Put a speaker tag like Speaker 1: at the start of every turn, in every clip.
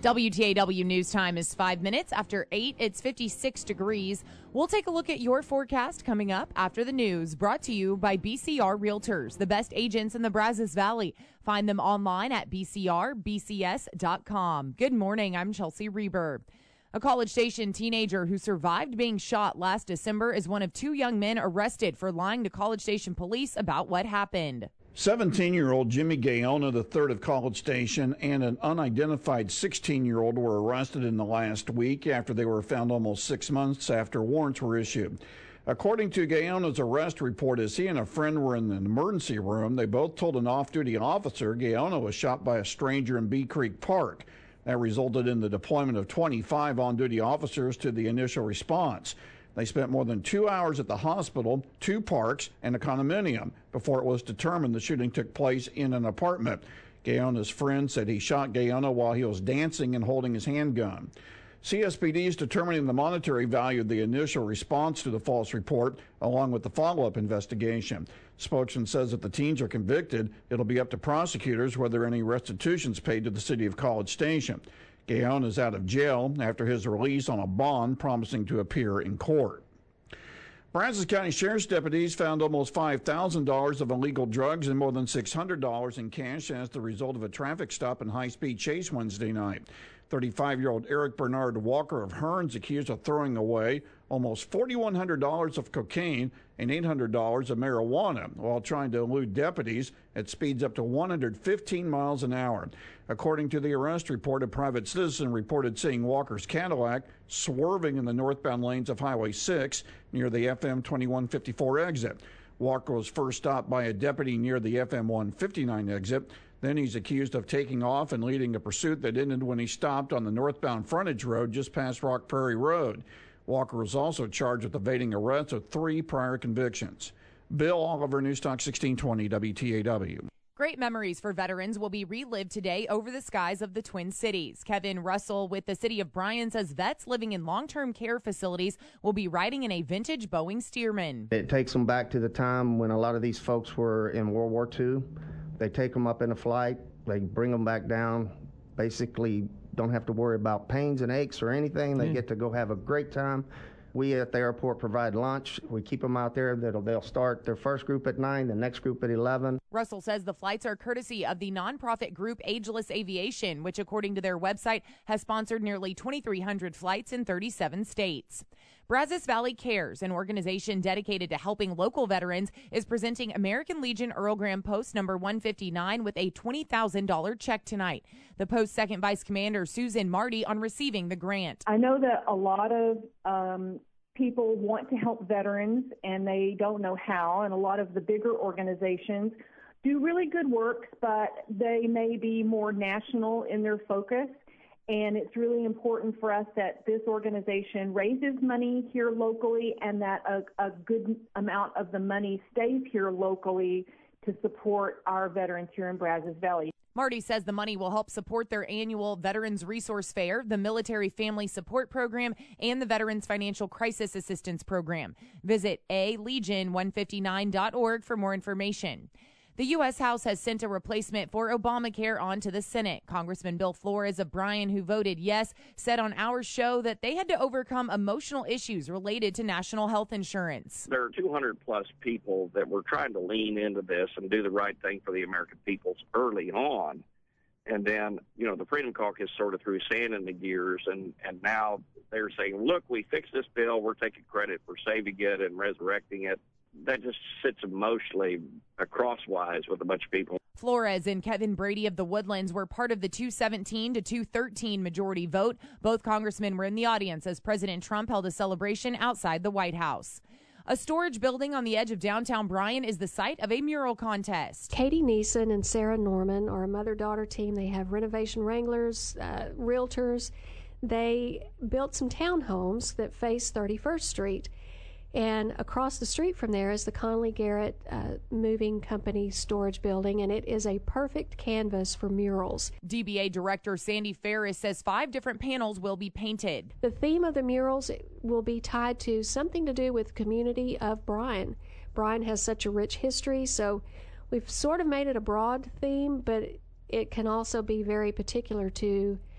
Speaker 1: WTAW News Time is 5 minutes after 8. It's 56 degrees. We'll take a look at your forecast coming up after the news, brought to you by BCR Realtors, the best agents in the Brazos Valley. Find them online at bcrbcs.com. Good morning. I'm Chelsea Reber. A College Station teenager who survived being shot last December is one of two young men arrested for lying to College Station police about what happened.
Speaker 2: 17-year-old Jimmy Gaona III of College Station and an unidentified 16-year-old were arrested in the last week after they were found almost 6 months after warrants were issued. According to Gaona's arrest report, as he and a friend were in an emergency room, they both told an off-duty officer Gaona was shot by a stranger in Bee Creek Park. That resulted in the deployment of 25 on-duty officers to the initial response. They spent more than 2 hours at the hospital, 2 parks, and a condominium before it was determined the shooting took place in an apartment. Gaona's friend said he shot Gaona while he was dancing and holding his handgun. CSPD is determining the monetary value of the initial response to the false report, along with the follow-up investigation. Spokesman says if the teens are convicted, it'll be up to prosecutors whether any restitution is paid to the city of College Station. Gaona is out of jail after his release on a bond promising to appear in court. Brazos County Sheriff's deputies found almost $5,000 of illegal drugs and more than $600 in cash as the result of a traffic stop and high-speed chase Wednesday night. 35-year-old Eric Bernard Walker of Hearns accused of throwing away almost $4,100 of cocaine and $800 of marijuana while trying to elude deputies at speeds up to 115 miles an hour. According to the arrest report, a private citizen reported seeing Walker's Cadillac swerving in the northbound lanes of Highway 6 near the FM 2154 exit. Walker was first stopped by a deputy near the FM 159 exit. Then he's accused of taking off and leading a pursuit that ended when he stopped on the northbound frontage road just past Rock Prairie Road. Walker was also charged with evading arrest with 3 prior convictions. Bill Oliver, Newstalk 1620 WTAW.
Speaker 1: Great memories for veterans will be relived today over the skies of the Twin Cities. Kevin Russell with the City of Bryan says vets living in long-term care facilities will be riding in a vintage Boeing Stearman.
Speaker 3: It takes them back to the time when a lot of these folks were in World War II. They take them up in a flight, they bring them back down, basically don't have to worry about pains and aches or anything. They get to go have a great time. We at the airport provide lunch. We keep them out there. They'll start their first group at 9, the next group at 11.
Speaker 1: Russell says the flights are courtesy of the nonprofit group Ageless Aviation, which, according to their website, has sponsored nearly 2,300 flights in 37 states. Brazos Valley Cares, an organization dedicated to helping local veterans, is presenting American Legion Earl Graham Post number 159 with a $20,000 check tonight. The Post's second vice commander, Susan Marty, on receiving the grant.
Speaker 4: I know that a lot of people want to help veterans and they don't know how, and a lot of the bigger organizations do really good work, but they may be more national in their focus. And it's really important for us that this organization raises money here locally and that a good amount of the money stays here locally to support our veterans here in Brazos Valley.
Speaker 1: Marty says the money will help support their annual Veterans Resource Fair, the Military Family Support Program, and the Veterans Financial Crisis Assistance Program. Visit alegion159.org for more information. The U.S. House has sent a replacement for Obamacare on to the Senate. Congressman Bill Flores of Bryan, who voted yes, said on our show that they had to overcome emotional issues related to national health insurance.
Speaker 5: There are 200-plus people that were trying to lean into this and do the right thing for the American people early on. And then, the Freedom Caucus sort of threw sand in the gears, and now they're saying, look, we fixed this bill. We're taking credit for saving it and resurrecting it. That just sits emotionally crosswise with a bunch of people.
Speaker 1: Flores and Kevin Brady of the Woodlands were part of the 217 to 213 majority vote. Both congressmen were in the audience as President Trump held a celebration outside the White House. A storage building on the edge of downtown Bryan is the site of a mural contest.
Speaker 6: Katie Neeson and Sarah Norman are a mother-daughter team. They have renovation wranglers, realtors. They built some townhomes that face 31st Street. And across the street from there is the Conley Garrett Moving Company storage building, and it is a perfect canvas for murals.
Speaker 1: DBA Director Sandy Ferris says 5 different panels will be painted.
Speaker 6: The theme of the murals will be tied to something to do with the community of Bryan. Bryan has such a rich history, so we've sort of made it a broad theme, but it can also be very particular to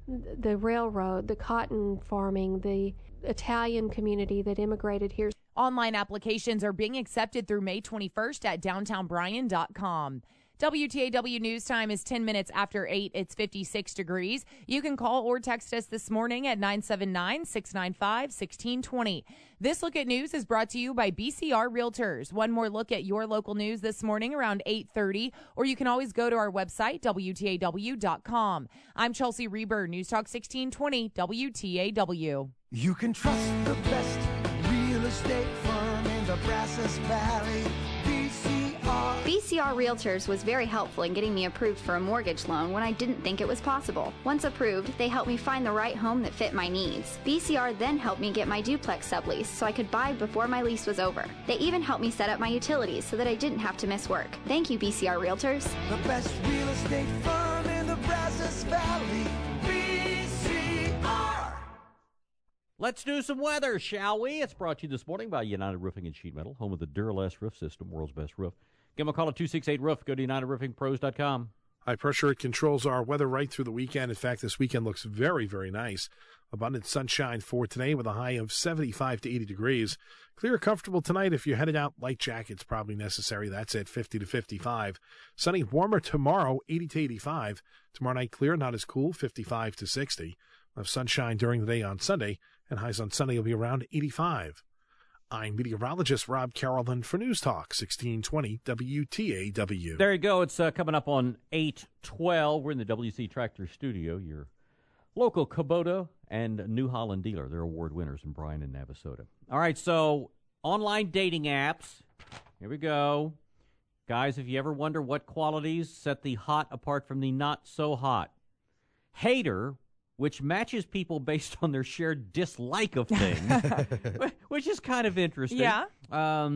Speaker 6: the railroad, the cotton farming, the Italian community that immigrated here.
Speaker 1: Online applications are being accepted through May 21st at downtownbryan.com. WTAW News Time is 10 minutes after 8. It's 56 degrees. You can call or text us this morning at 979-695-1620. This Look at News is brought to you by BCR Realtors. One more look at your local news this morning around 8:30, or you can always go to our website, WTAW.com. I'm Chelsea Reber, News Talk 1620, WTAW.
Speaker 7: You can trust the best real estate firm in the Brazos Valley,
Speaker 8: BCR Realtors was very helpful in getting me approved for a mortgage loan when I didn't think it was possible. Once approved, they helped me find the right home that fit my needs. BCR then helped me get my duplex sublease so I could buy before my lease was over. They even helped me set up my utilities so that I didn't have to miss work. Thank you, BCR Realtors.
Speaker 7: The best real estate firm in the Brazos Valley, BCR.
Speaker 9: Let's do some weather, shall we? It's brought to you this morning by United Roofing and Sheet Metal, home of the Duralast Roof System, world's best roof. Give them a call at 268-ROOF. Go to UnitedRoofingPros.com.
Speaker 10: High pressure, it controls our weather right through the weekend. In fact, this weekend looks very, very nice. Abundant sunshine for today with a high of 75 to 80 degrees. Clear, comfortable tonight. If you're headed out, light jackets probably necessary. That's at 50 to 55. Sunny, warmer tomorrow, 80 to 85. Tomorrow night, clear, not as cool, 55 to 60. We'll have sunshine during the day on Sunday, and highs on Sunday will be around 85. I'm meteorologist Rob Carrollton for News Talk 1620 WTAW.
Speaker 9: There you go. It's coming up on 8:12. We're in the WC Tractor Studio, your local Kubota and New Holland dealer. They're award winners in Bryan and Navasota. All right, so online dating apps. Here we go. Guys, if you ever wonder what qualities set the hot apart from the not so hot. Hater, which matches people based on their shared dislike of things, which is kind of interesting.
Speaker 1: Yeah.
Speaker 9: I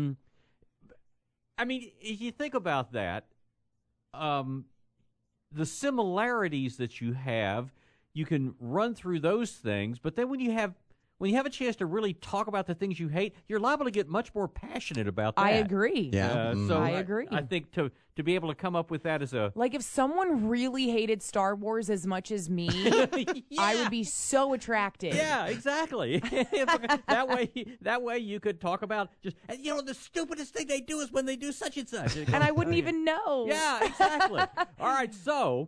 Speaker 9: mean, if you think about that, the similarities that you have, you can run through those things, but then when you have a chance to really talk about the things you hate, you're liable to get much more passionate about that.
Speaker 1: I agree.
Speaker 9: Yeah. So
Speaker 1: I agree.
Speaker 9: I think to be able to come up with that as a...
Speaker 1: Like, if someone really hated Star Wars as much as me,
Speaker 9: yeah.
Speaker 1: I would be so attracted.
Speaker 9: Yeah, exactly. that way you could talk about just, the stupidest thing they do is when they do such and such.
Speaker 1: And I wouldn't even know.
Speaker 9: Yeah, exactly. All right, so...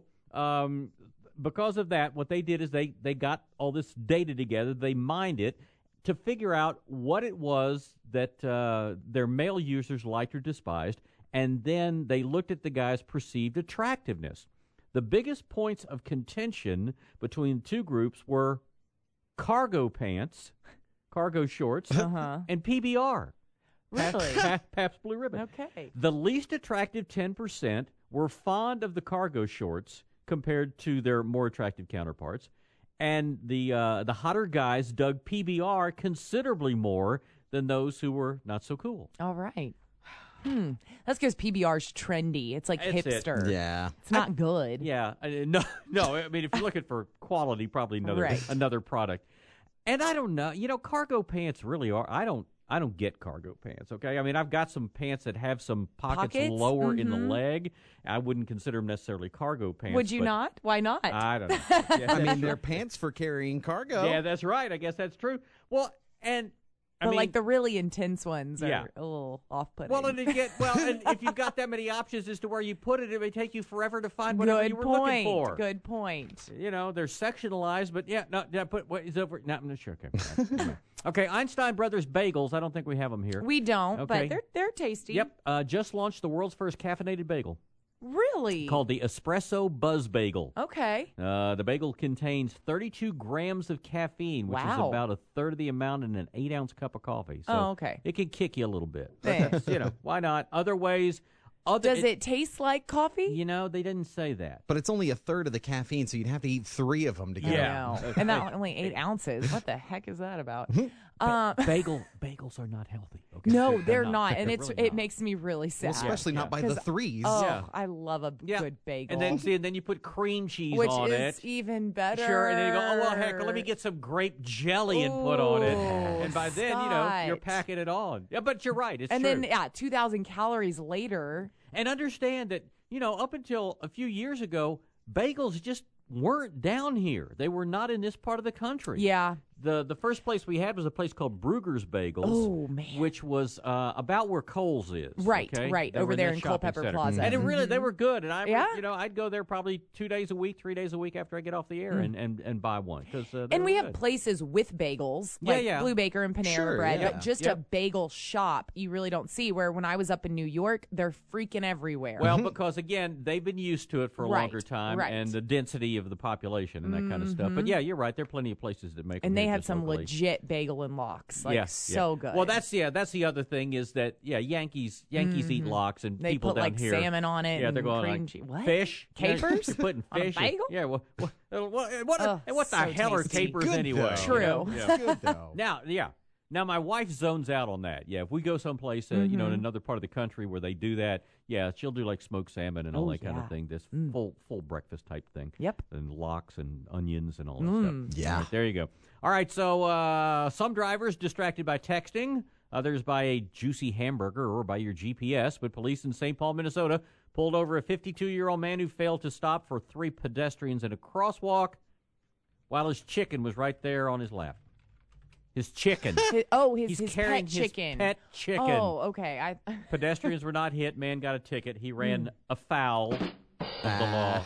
Speaker 9: because of that, what they did is they got all this data together. They mined it to figure out what it was that their male users liked or despised, and then they looked at the guy's perceived attractiveness. The biggest points of contention between the two groups were cargo pants, cargo shorts, and PBR.
Speaker 1: Really?
Speaker 9: Pabst Blue Ribbon.
Speaker 1: Okay.
Speaker 9: The least attractive 10% were fond of the cargo shorts compared to their more attractive counterparts. And the hotter guys dug PBR considerably more than those who were not so cool.
Speaker 1: All right. That's because PBR's trendy. It's like hipster.
Speaker 11: Yeah.
Speaker 1: It's not good.
Speaker 9: Yeah. No. I mean, if you're looking for quality, probably another product. And I don't know. Cargo pants really are. I don't get cargo pants, okay? I mean, I've got some pants that have some pockets? Lower in the leg. I wouldn't consider them necessarily cargo pants.
Speaker 1: Would you not? Why not?
Speaker 9: I don't know. Yeah,
Speaker 11: I mean, they're pants for carrying cargo.
Speaker 9: Yeah, that's right. I guess that's true. Well, and...
Speaker 1: But like the really intense ones are a little off-putting.
Speaker 9: Well, and if you've got that many options as to where you put it, it may take you forever to find whatever you were looking for.
Speaker 1: Good point.
Speaker 9: They're sectionalized, but is over. No, I'm not sure. Okay. Okay, Einstein Brothers Bagels. I don't think we have them here.
Speaker 1: We don't, but they're tasty.
Speaker 9: Yep. Just launched the world's first caffeinated bagel.
Speaker 1: Really?
Speaker 9: Called the Espresso Buzz Bagel.
Speaker 1: Okay.
Speaker 9: The bagel contains 32 grams of caffeine, which is about a third of the amount in an 8-ounce cup of coffee. So
Speaker 1: okay.
Speaker 9: It can kick you a little bit.
Speaker 1: Thanks.
Speaker 9: Why not? Other ways...
Speaker 1: Does it taste like coffee?
Speaker 9: They didn't say that.
Speaker 11: But it's only a third of the caffeine, so you'd have to eat 3 of them to get it.
Speaker 1: Yeah. And that only 8 ounces. What the heck is that about?
Speaker 9: Bagels are not healthy. Okay?
Speaker 1: No, they're not. And
Speaker 9: really
Speaker 1: it makes me really sad.
Speaker 11: Well, especially not by the 3s.
Speaker 1: Oh, I love a good bagel.
Speaker 9: And then you put cream cheese
Speaker 1: Which
Speaker 9: on it.
Speaker 1: Which is even better.
Speaker 9: Sure, and then you go, oh, well, heck, let me get some grape jelly and put on it. And by then, you're packing it on. Yeah, but you're right. It's
Speaker 1: true.
Speaker 9: And
Speaker 1: then, 2,000 calories later.
Speaker 9: And understand that, up until a few years ago, bagels just weren't down here. They were not in this part of the country.
Speaker 1: Yeah.
Speaker 9: The first place we had was a place called Brugger's Bagels.
Speaker 1: Oh, man.
Speaker 9: Which was about where Kohl's is.
Speaker 1: Right,
Speaker 9: okay?
Speaker 1: right,
Speaker 9: They
Speaker 1: over
Speaker 9: were in
Speaker 1: there
Speaker 9: that
Speaker 1: in
Speaker 9: shopping
Speaker 1: Culpeper
Speaker 9: center.
Speaker 1: Plaza.
Speaker 9: And it really, they were good. And I'd go there probably 2 days a week, 3 days a week after I get off the air and buy one.
Speaker 1: And we have places with bagels, like Blue Baker and Panera
Speaker 11: Sure,
Speaker 1: Bread,
Speaker 11: yeah.
Speaker 1: but just a bagel shop you really don't see, where when I was up in New York, they're freaking everywhere.
Speaker 9: Well, because, again, they've been used to it for a longer time and the density of the population and that kind of stuff. But, yeah, you're right. There are plenty of places that make them.
Speaker 1: And they have
Speaker 9: just
Speaker 1: some
Speaker 9: locally.
Speaker 1: legit bagel and lox. Like, so good.
Speaker 9: Well, that's the other thing is that, Yankees eat lox, and
Speaker 1: they
Speaker 9: people
Speaker 1: put,
Speaker 9: down
Speaker 1: like,
Speaker 9: here.
Speaker 1: salmon on it.
Speaker 9: Yeah, they're
Speaker 1: and
Speaker 9: going
Speaker 1: cream
Speaker 9: like,
Speaker 1: cheese. What?
Speaker 9: Fish?
Speaker 1: Capers?
Speaker 9: You're putting
Speaker 1: On a
Speaker 9: fish.
Speaker 1: bagel?
Speaker 9: Yeah, what the
Speaker 1: so
Speaker 9: hell are
Speaker 1: tasty.
Speaker 9: capers
Speaker 11: Good,
Speaker 9: anyway?
Speaker 11: though.
Speaker 1: True.
Speaker 9: You know? Yeah.
Speaker 11: Good though.
Speaker 9: Now, my wife zones out on that. Yeah, if we go someplace, in another part of the country where they do that, she'll do like smoked salmon and all that kind of thing. This full breakfast type thing.
Speaker 1: Yep.
Speaker 9: And lox and onions and all that stuff.
Speaker 11: Yeah.
Speaker 9: Right, there you go. All right, so some drivers distracted by texting, others by a juicy hamburger or by your GPS, but police in St. Paul, Minnesota, pulled over a 52-year-old man who failed to stop for 3 pedestrians in a crosswalk while his chicken was right there on his lap. His chicken.
Speaker 1: His
Speaker 9: He's carrying
Speaker 1: pet chicken.
Speaker 9: his pet chicken.
Speaker 1: Oh, okay.
Speaker 9: Pedestrians were not hit. Man got a ticket. He ran afoul of the law.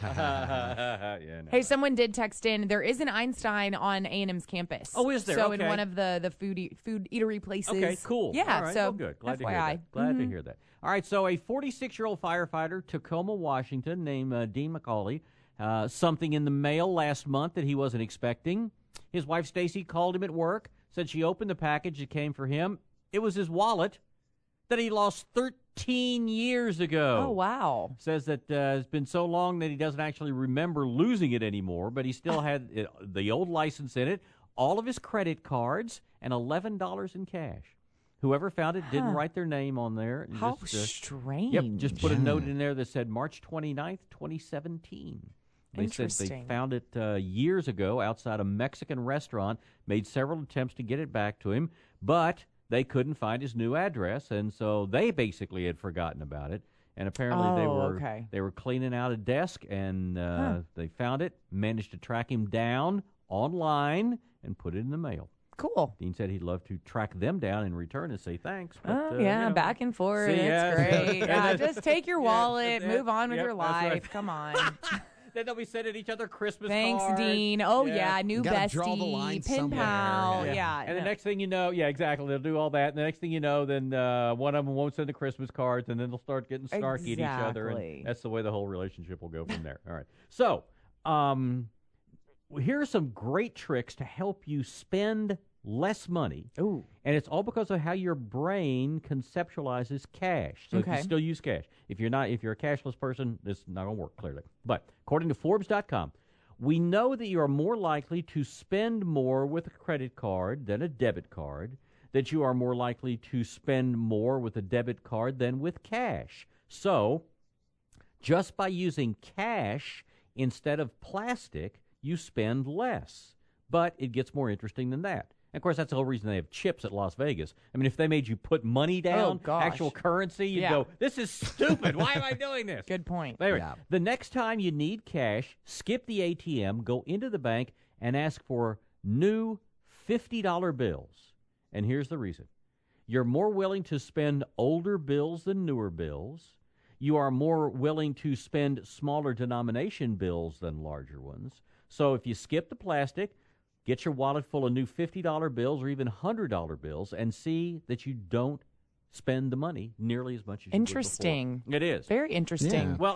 Speaker 1: Hey, someone did text in. There is an Einstein on A&M's campus.
Speaker 9: Oh, is there?
Speaker 1: So
Speaker 9: Okay.
Speaker 1: in one of the food eatery places.
Speaker 9: Okay, cool.
Speaker 1: Yeah,
Speaker 9: All right,
Speaker 1: so
Speaker 9: well, good. Glad
Speaker 1: FYI.
Speaker 9: to hear that. Glad to hear that. All right, so a 46-year-old firefighter, Tacoma, Washington, named Dean McCauley, something in the mail last month that he wasn't expecting. His wife, Stacy, called him at work, said she opened the package that came for him. It was his wallet that he lost 13 years ago.
Speaker 1: Oh, wow.
Speaker 9: Says that it's been so long that he doesn't actually remember losing it anymore, but he still had the old license in it, all of his credit cards, and $11 in cash. Whoever found it didn't write their name on there.
Speaker 1: How strange.
Speaker 9: Yep, just put a note in there that said March 29th, 2017. They said they found it years ago outside a Mexican restaurant, made several attempts to get it back to him, but they couldn't find his new address, and so they basically had forgotten about it. And apparently they were cleaning out a desk, and they found it, managed to track him down online, and put it in the mail.
Speaker 1: Cool.
Speaker 9: Dean said he'd love to track them down in return and say thanks. But,
Speaker 1: back and forth. It's great. Just take your wallet, move on with your life.
Speaker 9: Right.
Speaker 1: Come on.
Speaker 9: Then they'll be sending each other Christmas
Speaker 1: Thanks,
Speaker 9: cards.
Speaker 1: Dean. Oh, new
Speaker 11: gotta
Speaker 1: bestie.
Speaker 11: draw the line
Speaker 1: Pen
Speaker 11: somewhere.
Speaker 1: pal.
Speaker 9: And the next thing you know, exactly. They'll do all that. And the next thing you know, then one of them won't send the Christmas cards, and then they'll start getting snarky at each other. And that's the way the whole relationship will go from there. All right. So, here are some great tricks to help you spend less money.
Speaker 1: Ooh.
Speaker 9: And it's all because of how your brain conceptualizes cash. So if you still use cash. If you're a cashless person, this is not going to work clearly. But according to Forbes.com, we know that you are more likely to spend more with a credit card than a debit card, that you are more likely to spend more with a debit card than with cash. So, just by using cash instead of plastic, you spend less. But it gets more interesting than that. And of course, that's the whole reason they have chips at Las Vegas. I mean, if they made you put money down, actual currency, you'd go, this is stupid. Why am I doing this?
Speaker 1: Good point.
Speaker 9: Anyway, the next time you need cash, skip the ATM, go into the bank, and ask for new $50 bills. And here's the reason. You're more willing to spend older bills than newer bills. You are more willing to spend smaller denomination bills than larger ones. So if you skip the plastic, get your wallet full of new $50 bills or even $100 bills and see that you don't spend the money nearly as much as you did
Speaker 1: Interesting.
Speaker 9: before. It is.
Speaker 1: Very interesting.
Speaker 9: Yeah. Well,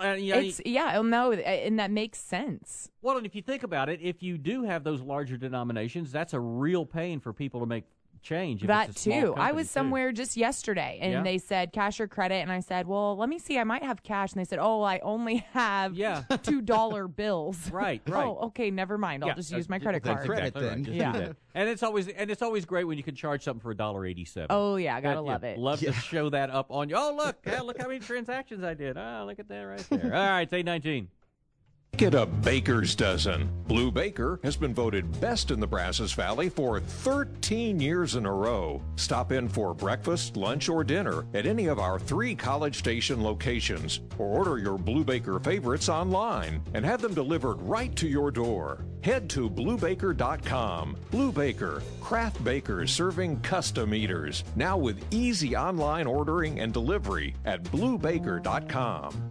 Speaker 1: and that makes sense.
Speaker 9: Well, and if you think about it, if you do have those larger denominations, that's a real pain for people to make change. If
Speaker 1: That
Speaker 9: it's a small
Speaker 1: too.
Speaker 9: company,
Speaker 1: I was somewhere just yesterday, and they said cash or credit, and I said, "Well, let me see. I might have cash." And they said, "Oh, I only have $2 bills."
Speaker 9: Right.
Speaker 1: Oh, okay. Never mind. I'll just use my credit card.
Speaker 9: Exactly right. Just do that. And it's always great when you can charge something for $1.87.
Speaker 1: Oh yeah, gotta love it.
Speaker 9: Love to show that up on you. Oh look how many transactions I did. Oh, look at that right there. All right, it's 8:19.
Speaker 12: Get a baker's dozen. Blue Baker has been voted best in the Brazos Valley for 13 years in a row. Stop in for breakfast, lunch, or dinner at any of our 3 College Station locations, or order your Blue Baker favorites online and have them delivered right to your door. Head to bluebaker.com. Blue Baker, craft bakers serving custom eaters, now with easy online ordering and delivery at bluebaker.com.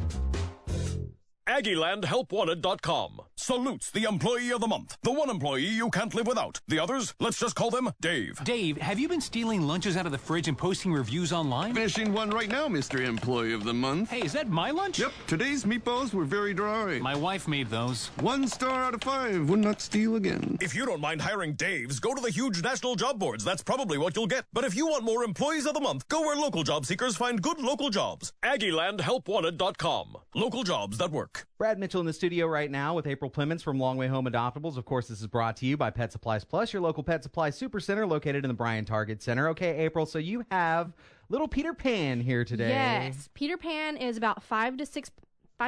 Speaker 13: AggielandHelpWanted.com salutes the employee of the month. The one employee you can't live without. The others, let's just call them Dave.
Speaker 14: Dave, have you been stealing lunches out of the fridge and posting reviews online?
Speaker 15: Finishing one right now, Mr. Employee of the Month.
Speaker 14: Hey, is that my lunch?
Speaker 15: Yep, today's meatballs were very dry.
Speaker 14: My wife made those.
Speaker 15: 1 star out of 5. Would not steal again.
Speaker 13: If you don't mind hiring Daves, go to the huge national job boards. That's probably what you'll get. But if you want more employees of the month, go where local job seekers find good local jobs. AggielandHelpWanted.com. Local jobs that work.
Speaker 11: Brad Mitchell in the studio right now with April Clemens from Long Way Home Adoptables. Of course, this is brought to you by Pet Supplies Plus, your local pet supply supercenter located in the Bryan Target Center. Okay, April, so you have little Peter Pan here today.
Speaker 16: Yes, Peter Pan is about 5 to 6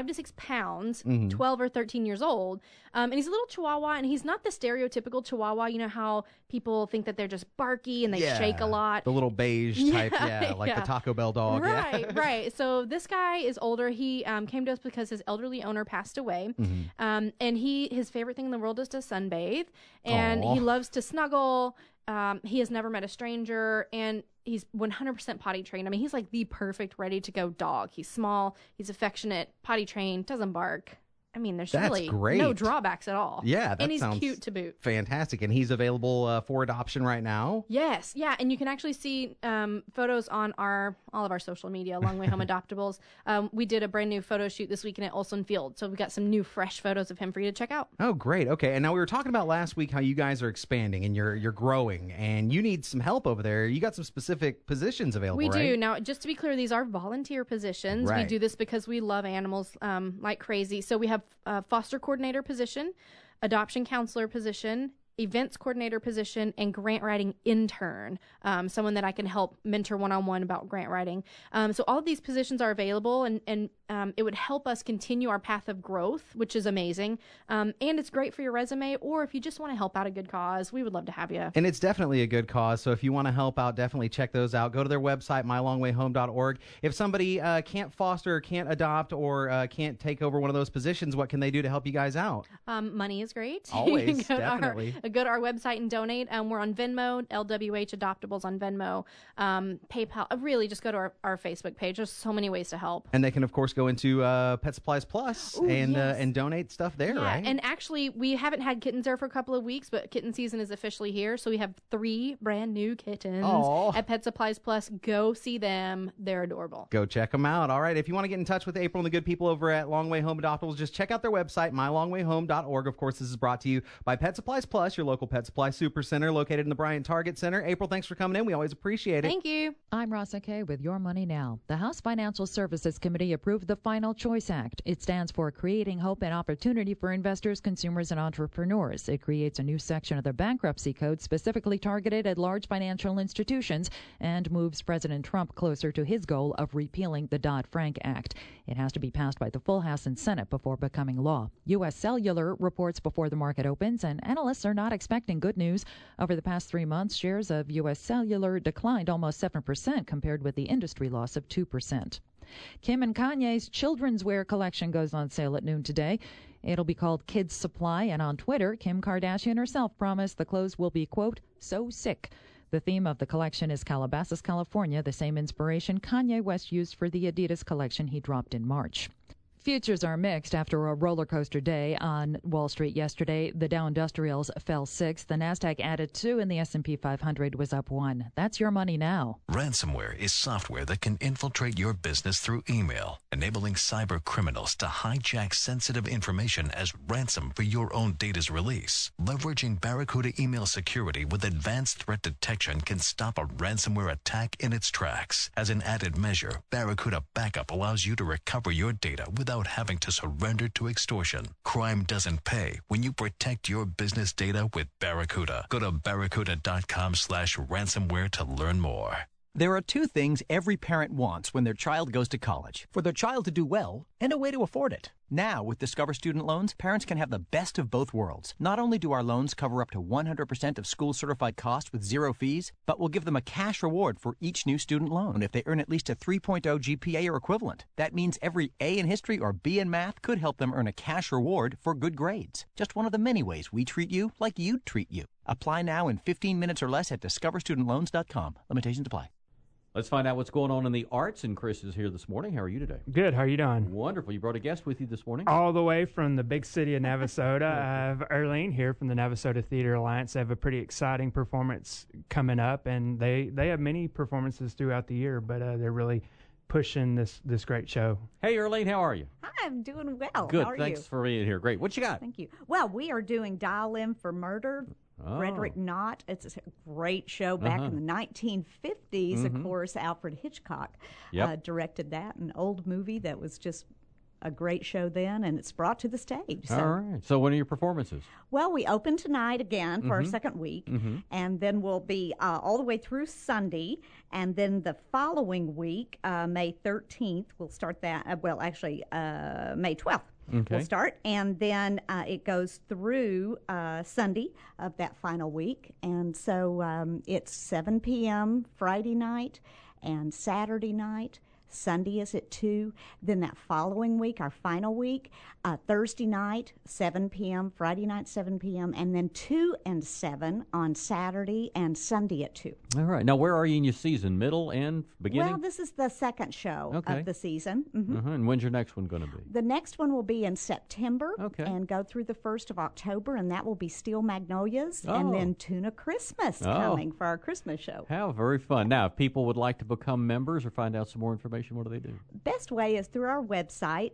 Speaker 16: pounds, 12 or 13 years old. And he's a little chihuahua, and he's not the stereotypical chihuahua. You know how people think that they're just barky and they shake a lot.
Speaker 11: The little beige type, like the Taco Bell dog.
Speaker 16: Right, right. So this guy is older. He came to us because his elderly owner passed away. And his favorite thing in the world is to sunbathe. And he loves to snuggle. He has never met a stranger, and he's 100% potty trained. I mean, he's like the perfect ready-to-go dog. He's small, he's affectionate, potty trained, doesn't bark. I mean, there's really no drawbacks at all.
Speaker 11: Yeah, that
Speaker 16: and he's
Speaker 11: sounds
Speaker 16: cute to boot.
Speaker 11: Fantastic. And he's available for adoption right now?
Speaker 16: Yes, yeah. And you can actually see photos on all of our social media, Long Way Home Adoptables. We did a brand new photo shoot this weekend at Olson Field. So we've got some new fresh photos of him for you to check out.
Speaker 11: Oh, great. Okay. And now we were talking about last week how you guys are expanding and you're growing and you need some help over there. You got some specific positions available,
Speaker 16: We
Speaker 11: right?
Speaker 16: do. Now, just to be clear, these are volunteer positions.
Speaker 11: Right.
Speaker 16: We do this because we love animals like crazy. So we have a foster coordinator position, adoption counselor position, events coordinator position, and grant writing intern, someone that I can help mentor one-on-one about grant writing. So all of these positions are available, and it would help us continue our path of growth, which is amazing. And it's great for your resume, or if you just want to help out a good cause, we would love to have you.
Speaker 11: And it's definitely a good cause, so if you want to help out, definitely check those out. Go to their website, mylongwayhome.org. If somebody can't foster, can't adopt, or can't take over one of those positions, what can they do to help you guys out?
Speaker 16: Money is great.
Speaker 11: Always, definitely.
Speaker 16: Go to our website and donate. We're on Venmo, LWH Adoptables on Venmo, PayPal. Really, just go to our Facebook page. There's so many ways to help.
Speaker 11: And they can, of course, go into Pet Supplies Plus and donate stuff there, right?
Speaker 16: And actually, we haven't had kittens there for a couple of weeks, but kitten season is officially here. So we have 3 brand new kittens at Pet Supplies Plus. Go see them. They're adorable.
Speaker 11: Go check them out. All right. If you want to get in touch with April and the good people over at Long Way Home Adoptables, just check out their website, mylongwayhome.org. Of course, this is brought to you by Pet Supplies Plus, your local pet supply supercenter located in the Bryan Target Center. April, thanks for coming in. We always appreciate it.
Speaker 16: Thank you.
Speaker 17: I'm Rossa Kay with Your Money Now. The House Financial Services Committee approved the Final Choice Act. It stands for Creating Hope and Opportunity for Investors, Consumers, and Entrepreneurs. It creates a new section of the bankruptcy code specifically targeted at large financial institutions and moves President Trump closer to his goal of repealing the Dodd-Frank Act. It has to be passed by the full House and Senate before becoming law. U.S. Cellular reports before the market opens, and analysts are not expecting good news. Over the past 3 months, shares of U.S. Cellular declined almost 7% compared with the industry loss of 2%. Kim and Kanye's children's wear collection goes on sale at noon today. It'll be called Kids Supply, and on Twitter, Kim Kardashian herself promised the clothes will be, quote, so sick. The theme of the collection is Calabasas, California, the same inspiration Kanye West used for the Adidas collection he dropped in March. Futures are mixed after a roller coaster day on Wall Street yesterday. The Dow Industrials fell 6. The Nasdaq added 2, and the S&P 500 was up 1. That's Your Money Now.
Speaker 18: Ransomware is software that can infiltrate your business through email, enabling cyber criminals to hijack sensitive information as ransom for your own data's release. Leveraging Barracuda email security with advanced threat detection can stop a ransomware attack in its tracks. As an added measure, Barracuda Backup allows you to recover your data without having to surrender to extortion. Crime doesn't pay when you protect your business data with Barracuda. Go to barracuda.com/ransomware to learn more.
Speaker 19: There are two things every parent wants when their child goes to college: for their child to do well and a way to afford it. Now, with Discover Student Loans, parents can have the best of both worlds. Not only do our loans cover up to 100% of school-certified costs with zero fees, but we'll give them a cash reward for each new student loan if they earn at least a 3.0 GPA or equivalent. That means every A in history or B in math could help them earn a cash reward for good grades. Just one of the many ways we treat you like you'd treat you. Apply now in 15 minutes or less at discoverstudentloans.com. Limitations apply.
Speaker 9: Let's find out what's going on in the arts, and Chris is here this morning. How are you today?
Speaker 20: Good. How are you doing?
Speaker 9: Wonderful. You brought a guest with you this morning?
Speaker 20: All the way from the big city of Navasota. I have Erlene here from the Navasota Theater Alliance. They have a pretty exciting performance coming up, and they have many performances throughout the year, but they're really pushing this great show.
Speaker 9: Hey, Erlene, how are you?
Speaker 21: I'm doing well.
Speaker 9: Good.
Speaker 21: How are
Speaker 9: Thanks
Speaker 21: you?
Speaker 9: for being here. Great. What you got?
Speaker 21: Thank you. Well, we are doing Dial-In for Murder. Frederick Knott. It's a great show back in the 1950s. Of course, Alfred Hitchcock directed that, an old movie that was just a great show then, and it's brought to the stage. So.
Speaker 9: All right. So when are your performances?
Speaker 21: Well, we open tonight again for our second week, and then we'll be all the way through Sunday, and then the following week, May 13th, we'll start that, May 12th.
Speaker 9: Okay.
Speaker 21: We'll start, and then it goes through Sunday of that final week. And so it's 7 p.m. Friday night and Saturday night. Sunday is at 2. Then that following week, our final week, Thursday night, 7 p.m., Friday night, 7 p.m., and then 2 and 7 on Saturday and Sunday at 2.
Speaker 9: All right. Now, where are you in your season? Middle, end, beginning?
Speaker 21: Well, this is the second show of the season.
Speaker 9: And when's your next one going to be?
Speaker 21: The next one will be in September and go through the 1st of October, and that will be Steel Magnolias and then Tuna Christmas coming for our Christmas show.
Speaker 9: How very fun. Now, if people would like to become members or find out some more information, what do they do?
Speaker 21: Best way is through our website,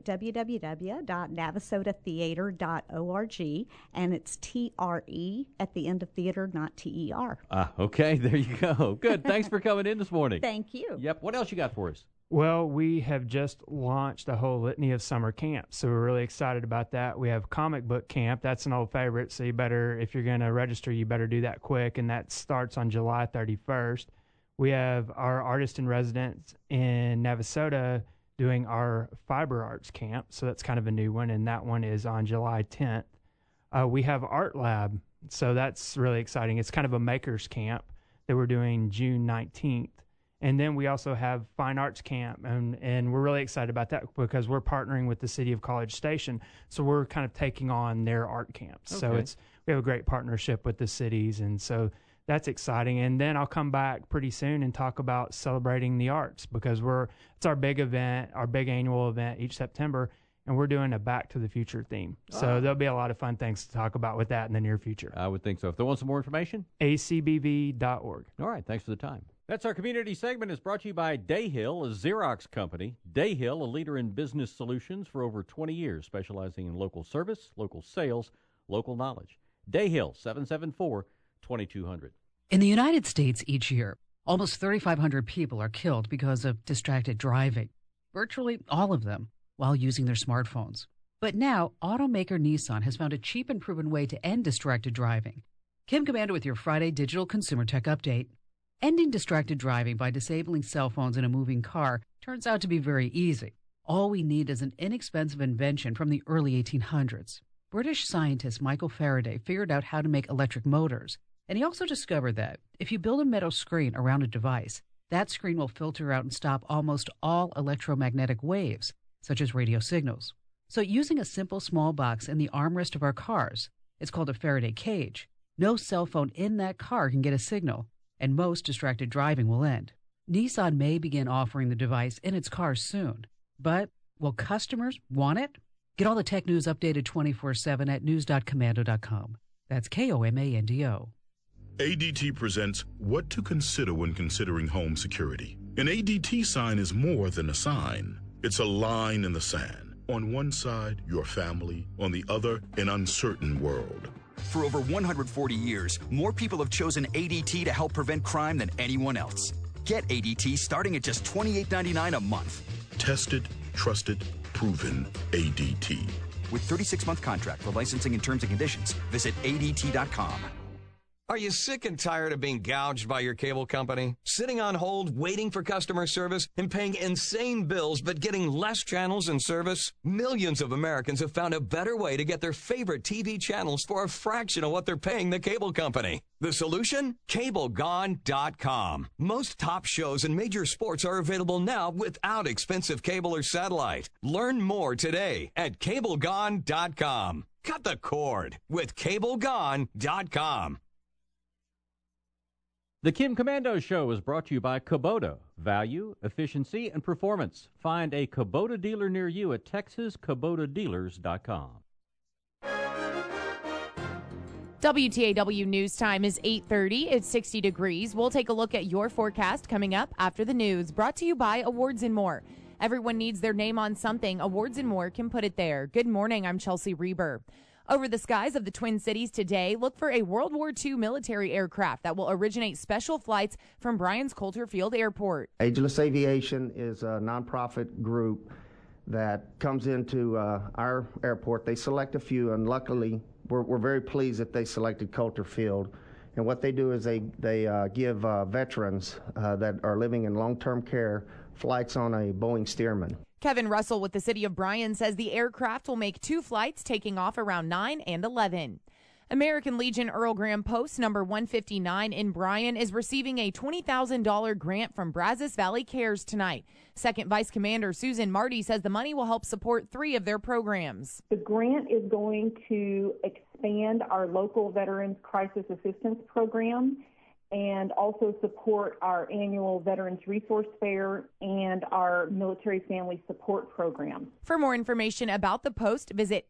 Speaker 21: www.navasotatheater.org, and it's TRE at the end of theater, not TER.
Speaker 9: Okay, there you go. Good. Thanks for coming in this morning.
Speaker 21: Thank you.
Speaker 9: Yep. What else you got for us?
Speaker 20: Well, we have just launched a whole litany of summer camps, so we're really excited about that. We have comic book camp. That's an old favorite, so you better, if you're going to register, you better do that quick, and that starts on July 31st. We have our artist in residence in Navasota doing our fiber arts camp, so that's kind of a new one, and that one is on July 10th. We have Art Lab, so that's really exciting. It's kind of a makers camp that we're doing June 19th. And then we also have Fine Arts Camp, and we're really excited about that because we're partnering with the City of College Station, so we're kind of taking on their art camps.
Speaker 9: Okay.
Speaker 20: So we have a great partnership with the cities, and so that's exciting. And then I'll come back pretty soon and talk about celebrating the arts because it's our big event, our big annual event each September, and we're doing a Back to the Future theme. So there'll be a lot of fun things to talk about with that in the near future.
Speaker 9: I would think so. If they want some more information,
Speaker 20: acbv.org.
Speaker 9: All right. Thanks for the time. That's our community segment. Is brought to you by Dayhill, a Xerox company. Dayhill, a leader in business solutions for over 20 years, specializing in local service, local sales, local knowledge. Dayhill, 774-2200.
Speaker 22: In the United States each year, almost 3,500 people are killed because of distracted driving, virtually all of them while using their smartphones. But now, automaker Nissan has found a cheap and proven way to end distracted driving. Kim Commander with your Friday Digital Consumer Tech Update. Ending distracted driving by disabling cell phones in a moving car turns out to be very easy. All we need is an inexpensive invention from the early 1800s. British scientist Michael Faraday figured out how to make electric motors, and he also discovered that if you build a metal screen around a device, that screen will filter out and stop almost all electromagnetic waves, such as radio signals. So using a simple small box in the armrest of our cars, it's called a Faraday cage, no cell phone in that car can get a signal, and most distracted driving will end. Nissan may begin offering the device in its cars soon, but will customers want it? Get all the tech news updated 24/7 at news.komando.com. That's KOMANDO.
Speaker 23: ADT presents What to Consider When Considering Home Security. An ADT sign is more than a sign. It's a line in the sand. On one side, your family. On the other, an uncertain world.
Speaker 24: For over 140 years, more people have chosen ADT to help prevent crime than anyone else. Get ADT starting at just $28.99 a month.
Speaker 23: Tested, trusted, proven ADT.
Speaker 24: With 36-month contract for licensing and terms and conditions, visit ADT.com.
Speaker 2: Are you sick and tired of being gouged by your cable company? Sitting on hold, waiting for customer service, and paying insane bills but getting less channels and service? Millions of Americans have found a better way to get their favorite TV channels for a fraction of what they're paying the cable company. The solution? CableGone.com. Most top shows and major sports are available now without expensive cable or satellite. Learn more today at CableGone.com. Cut the cord with CableGone.com.
Speaker 9: The Kim Komando Show is brought to you by Kubota. Value, efficiency, and performance. Find a Kubota dealer near you at TexasKubotaDealers.com.
Speaker 1: WTAW News Time is 8:30. It's 60 degrees. We'll take a look at your forecast coming up after the news. Brought to you by Awards and More. Everyone needs their name on something. Awards and More can put it there. Good morning. I'm Chelsea Reber. Over the skies of the Twin Cities today, look for a World War II military aircraft that will originate special flights from Bryan's Coulter Field Airport.
Speaker 3: Ageless Aviation is a nonprofit group that comes into our airport. They select a few, and luckily we're very pleased that they selected Coulter Field. And what they do is they give veterans that are living in long-term care flights on a Boeing Stearman.
Speaker 1: Kevin Russell with the City of Bryan says the aircraft will make 2 flights taking off around 9 and 11. American Legion Earl Graham Post number 159 in Bryan is receiving a $20,000 grant from Brazos Valley Cares tonight. Second Vice Commander Susan Marty says the money will help support 3 of their programs.
Speaker 4: The grant is going to expand our local Veterans Crisis Assistance Program and also support our annual Veterans Resource Fair and our Military Family Support Program.
Speaker 1: For more information about the post, visit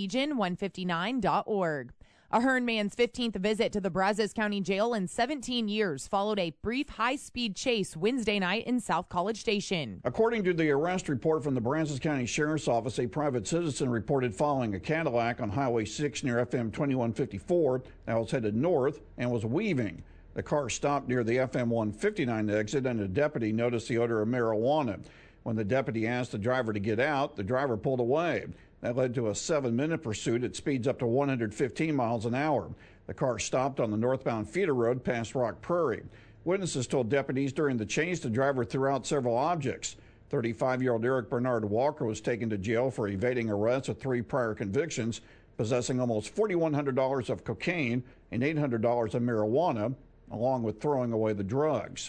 Speaker 1: alegion159.org. A Hearn man's 15th visit to the Brazos County Jail in 17 years followed a brief high-speed chase Wednesday night in South College Station.
Speaker 5: According to the arrest report from the Brazos County Sheriff's Office, a private citizen reported following a Cadillac on Highway 6 near FM 2154 that was headed north and was weaving. The car stopped near the FM 159 exit, and a deputy noticed the odor of marijuana. When the deputy asked the driver to get out, the driver pulled away. That led to a 7-minute pursuit at speeds up to 115 miles an hour. The car stopped on the northbound feeder road past Rock Prairie. Witnesses told deputies during the chase the driver threw out several objects. 35-year-old Eric Bernard Walker was taken to jail for evading arrest with 3 prior convictions, possessing almost $4,100 of cocaine and $800 of marijuana, along with throwing away the drugs.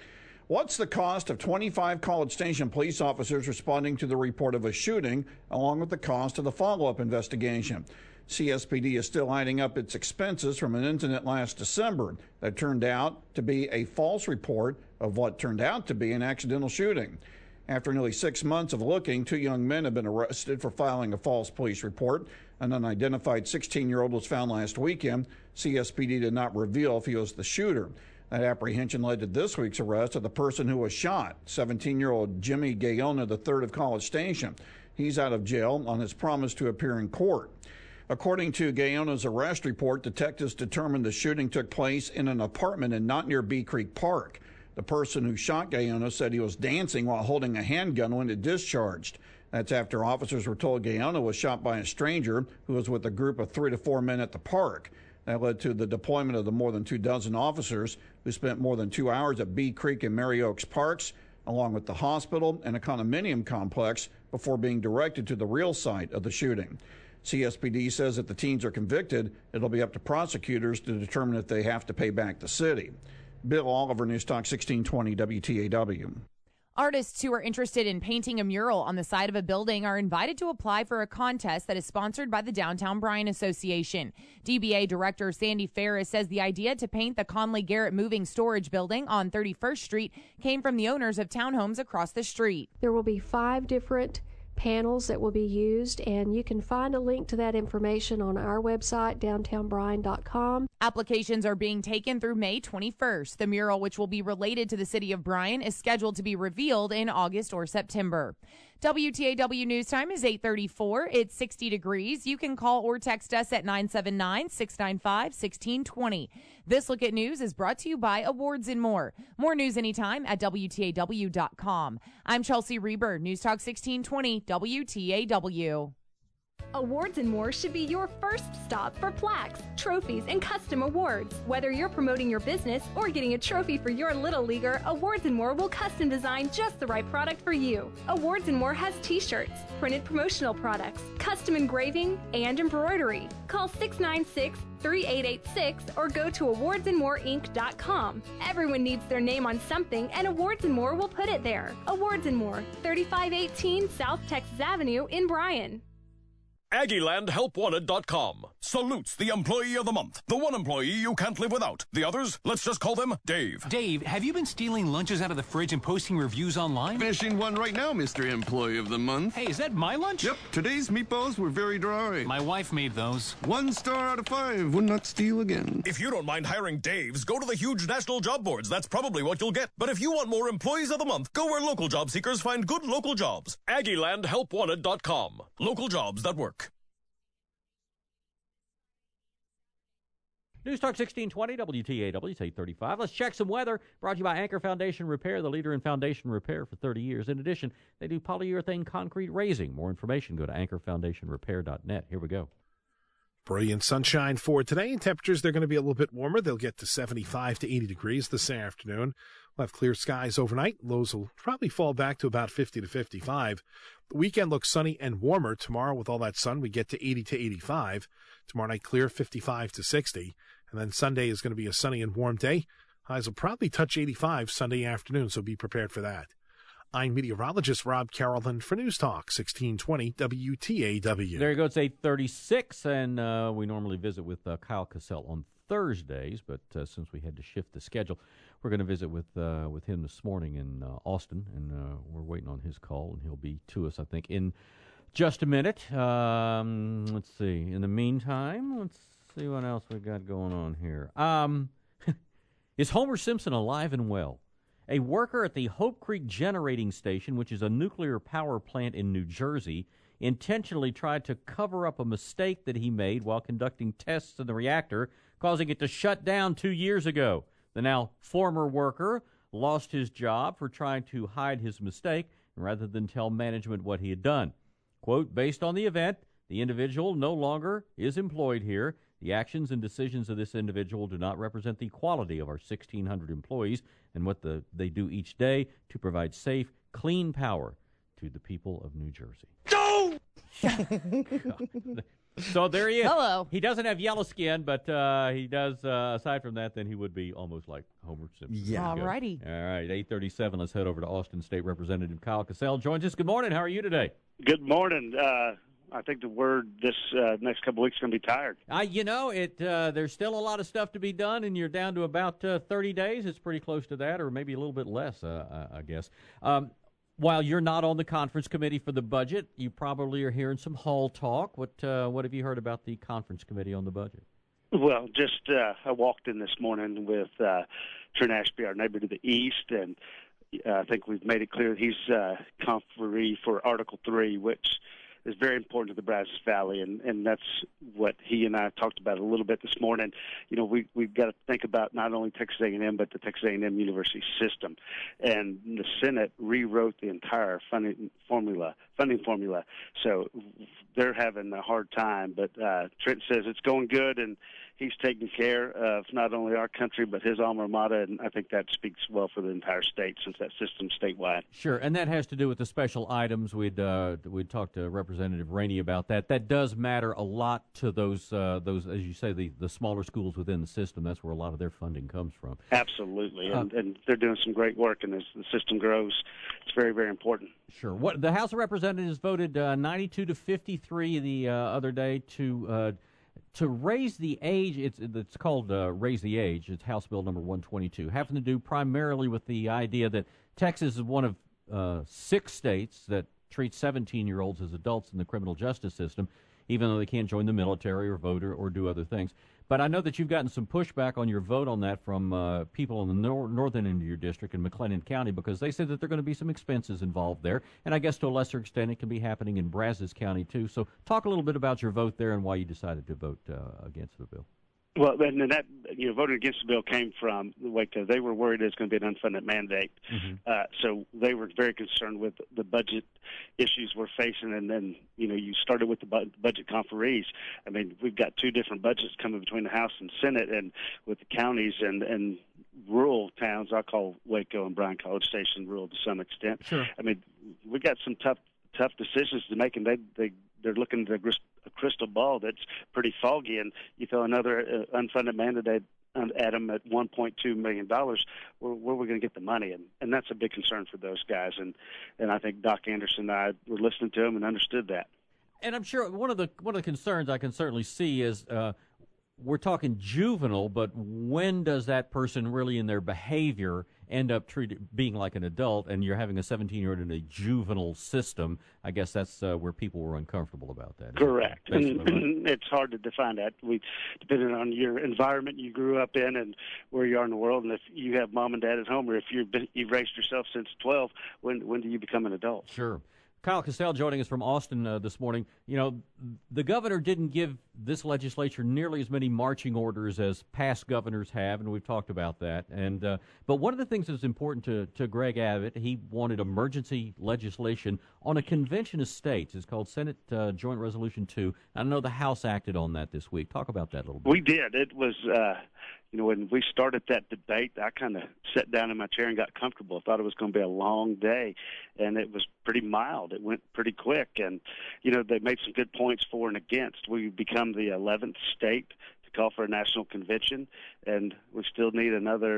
Speaker 5: What's the cost of 25 College Station police officers responding to the report of a shooting, along with the cost of the follow-up investigation? CSPD is still adding up its expenses from an incident last December that turned out to be a false report of what turned out to be an accidental shooting. After nearly 6 months of looking, 2 young men have been arrested for filing a false police report. An unidentified 16-year-old was found last weekend. CSPD did not reveal if he was the shooter. That apprehension led to this week's arrest of the person who was shot, 17-year-old Jimmy Gayona III of College Station. He's out of jail on his promise to appear in court. According to Gayona's arrest report, detectives determined the shooting took place in an apartment and not near Bee Creek Park. The person who shot Gayona said he was dancing while holding a handgun when it discharged. That's after officers were told Gayona was shot by a stranger who was with a group of 3 to 4 men at the park. That led to the deployment of the more than 24 officers who spent more than 2 hours at Bee Creek and Mary Oaks Parks, along with the hospital and a condominium complex, before being directed to the real site of the shooting. CSPD says if the teens are convicted, it'll be up to prosecutors to determine if they have to pay back the city. Bill Oliver, News Talk 1620 WTAW.
Speaker 1: Artists who are interested in painting a mural on the side of a building are invited to apply for a contest that is sponsored by the Downtown Bryan Association. DBA Director Sandy Ferris says the idea to paint the Conley Garrett Moving Storage Building on 31st Street came from the owners of townhomes across the street.
Speaker 6: There will be 5 different panels that will be used, and you can find a link to that information on our website, downtownbryan.com.
Speaker 1: Applications are being taken through May 21st. The mural, which will be related to the city of Bryan, is scheduled to be revealed in August or September. WTAW News Time is 8:34. It's 60 degrees. You can call or text us at 979-695-1620. This Look at News is brought to you by Awards and More. More news anytime at WTAW.com. I'm Chelsea Reber, News Talk 1620 WTAW.
Speaker 7: Awards and More should be your first stop for plaques, trophies, and custom awards. Whether you're promoting your business or getting a trophy for your little leaguer, Awards and More will custom design just the right product for you. Awards and More has t-shirts, printed promotional products, custom engraving, and embroidery. Call 696-3886 or go to awardsandmoreinc.com. Everyone needs their name on something, and Awards and More will put it there. Awards and More, 3518 South Texas Avenue in Bryan.
Speaker 13: AggielandHelpWanted.com salutes the employee of the month. The one employee you can't live without. The others, let's just call them Dave.
Speaker 14: Dave, have you been stealing lunches out of the fridge and posting reviews online?
Speaker 15: Finishing one right now, Mr. Employee of the Month.
Speaker 14: Hey, is that my lunch?
Speaker 15: Yep, today's meatballs were very dry.
Speaker 14: My wife made those.
Speaker 15: 1 star out of 5. Would not steal again.
Speaker 13: If you don't mind hiring Daves, go to the huge national job boards. That's probably what you'll get. But if you want more employees of the month, go where local job seekers find good local jobs. AggielandHelpWanted.com. Local jobs that work.
Speaker 9: News Talk 1620, WTAW, it's 8:35. Let's check some weather. Brought to you by Anchor Foundation Repair, the leader in foundation repair for 30 years. In addition, they do polyurethane concrete raising. More information, go to anchorfoundationrepair.net. Here we go.
Speaker 8: Brilliant sunshine for today, and temperatures, they're going to be a little bit warmer. They'll get to 75 to 80 degrees this afternoon. We'll have clear skies overnight. Lows will probably fall back to about 50 to 55. The weekend looks sunny and warmer. Tomorrow, with all that sun, we get to 80 to 85. Tomorrow night, clear, 55 to 60. And then Sunday is going to be a sunny and warm day. Highs will probably touch 85 Sunday afternoon, so be prepared for that. I'm meteorologist Rob Carrollton for News Talk 1620 WTAW.
Speaker 9: There you go. It's 8:36, and we normally visit with Kyle Cassell on Thursdays, but since we had to shift the schedule, we're going to visit with him this morning in Austin, and we're waiting on his call, and he'll be to us, I think, in just a minute. Let's see. In the meantime, let's see what else we got going on here. Is Homer Simpson alive and well? A worker at the Hope Creek Generating Station, which is a nuclear power plant in New Jersey, intentionally tried to cover up a mistake that he made while conducting tests in the reactor, causing it to shut down 2 years ago. The now former worker lost his job for trying to hide his mistake rather than tell management what he had done. Quote, based on the event, the individual no longer is employed here. The actions and decisions of this individual do not represent the quality of our 1,600 employees and what they do each day to provide safe, clean power to the people of New Jersey.
Speaker 1: Go!
Speaker 9: So there he is.
Speaker 1: Hello.
Speaker 9: He doesn't have yellow skin, but he does, aside from that, then he would be almost like Homer Simpson.
Speaker 1: Yeah. All righty.
Speaker 9: All right, 8:37. Let's head over to Austin State Representative Kyle Cassell. Joins us. Good morning. How are you today?
Speaker 10: Good morning. I think the word this next couple of weeks is going to be tired.
Speaker 9: There's still a lot of stuff to be done, and you're down to about 30 days. It's pretty close to that, or maybe a little bit less, I guess. While you're not on the conference committee for the budget, you probably are hearing some hall talk. What have you heard about the conference committee on the budget?
Speaker 10: Well, just I walked in this morning with Trent Ashby, our neighbor to the east, and I think we've made it clear that he's conferee for Article 3, which is very important to the Brazos Valley, and that's what he and I talked about a little bit this morning. You know, we've got to think about not only Texas A&M, but the Texas A&M University system. And the Senate rewrote the entire funding formula. So they're having a hard time, but Trent says it's going good, and he's taking care of not only our country, but his alma mater, and I think that speaks well for the entire state since that system's statewide.
Speaker 9: Sure, and that has to do with the special items. We'd talked to Representative Rainey about that. That does matter a lot to those as you say, the smaller schools within the system. That's where a lot of their funding comes from.
Speaker 10: Absolutely, and they're doing some great work, and as the system grows, it's very, very important.
Speaker 9: Sure. What the House of Representatives voted 92 to 53 the other day to raise the age. It's called Raise the Age. It's House Bill number 122, having to do primarily with the idea that Texas is one of 6 states that treats 17-year-olds as adults in the criminal justice system, even though they can't join the military or vote or do other things. But I know that you've gotten some pushback on your vote on that from people in the northern end of your district in McLennan County, because they said that there are going to be some expenses involved there. And I guess to a lesser extent it can be happening in Brazos County, too. So talk a little bit about your vote there and why you decided to vote against the bill.
Speaker 10: Well, and that, voting against the bill came from Waco. They were worried it was going to be an unfunded mandate. So they were very concerned with the budget issues we're facing. And then, you started with the budget conferees. I mean, we've got two different budgets coming between the House and Senate, and with the counties and rural towns. I call Waco and Bryan College Station rural to some extent.
Speaker 9: Sure.
Speaker 10: I mean, we got some tough decisions to make, and they're looking at a crystal ball that's pretty foggy, and you throw another unfunded mandate at them at $1.2 million, where are we going to get the money? And that's a big concern for those guys. And I think Doc Anderson and I were listening to him and understood that.
Speaker 9: And I'm sure one of the concerns I can certainly see is we're talking juvenile, but when does that person really in their behavior end up being like an adult, and you're having a 17-year-old in a juvenile system? I guess that's where people were uncomfortable about that.
Speaker 10: Correct. And
Speaker 9: right?
Speaker 10: It's hard to define that. Depending on your environment you grew up in and where you are in the world, and if you have mom and dad at home, or if you've raised yourself since 12, when do you become an adult?
Speaker 9: Sure. Kyle Castell joining us from Austin this morning. The governor didn't give this legislature nearly as many marching orders as past governors have, and we've talked about that. And but one of the things that's important to Greg Abbott, he wanted emergency legislation on a convention of states. It's called Senate Joint Resolution 2. I know the House acted on that this week. Talk about that a little bit.
Speaker 10: We did. It was, when we started that debate, I kind of sat down in my chair and got comfortable. I thought it was going to be a long day, and it was pretty mild. It went pretty quick, and, they made some good points for and against. We become the 11th state to call for a national convention, and we still need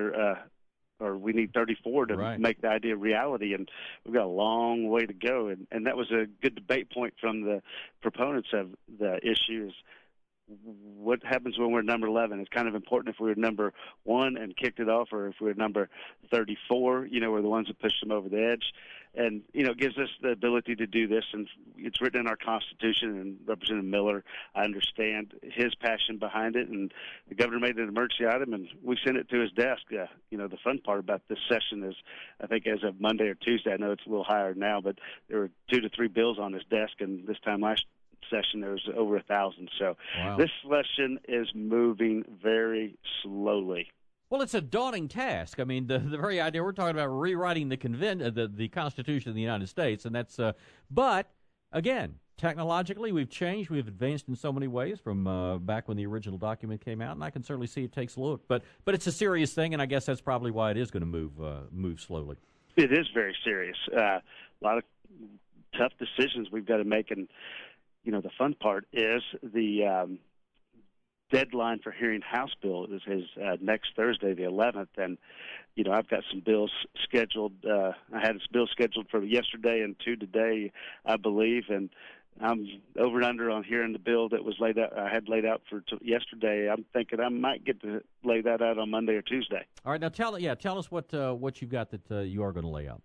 Speaker 10: we need 34 to make the idea reality, and we've got a long way to go. And that was a good debate point from the proponents of the issues. What happens when we're number 11? It's kind of important if we were number 1 and kicked it off, or if we were number 34, we're the ones that pushed them over the edge. And, it gives us the ability to do this, and it's written in our Constitution, and Representative Miller, I understand his passion behind it, and the governor made it an emergency item, and we sent it to his desk. The fun part about this session is, I think as of Monday or Tuesday, I know it's a little higher now, but there were 2 to 3 bills on his desk, and this time last session there was over 1,000. So This session is moving very slowly.
Speaker 9: Well, it's a daunting task. I mean, the very idea we're talking about rewriting the Constitution of the United States, and that's. But again, technologically, we've changed. We've advanced in so many ways from back when the original document came out, and I can certainly see it takes a look. But it's a serious thing, and I guess that's probably why it is going to move slowly.
Speaker 10: It is very serious. A lot of tough decisions we've got to make, and the fun part is the deadline for hearing House bill is next Thursday, the 11th, and I've got some bills scheduled. I had this bill scheduled for yesterday and 2 today, I believe, and I'm over and under on hearing the bill that was laid out. I had laid out for yesterday. I'm thinking I might get to lay that out on Monday or Tuesday.
Speaker 9: All right, now tell us what you've got that you are going to lay out.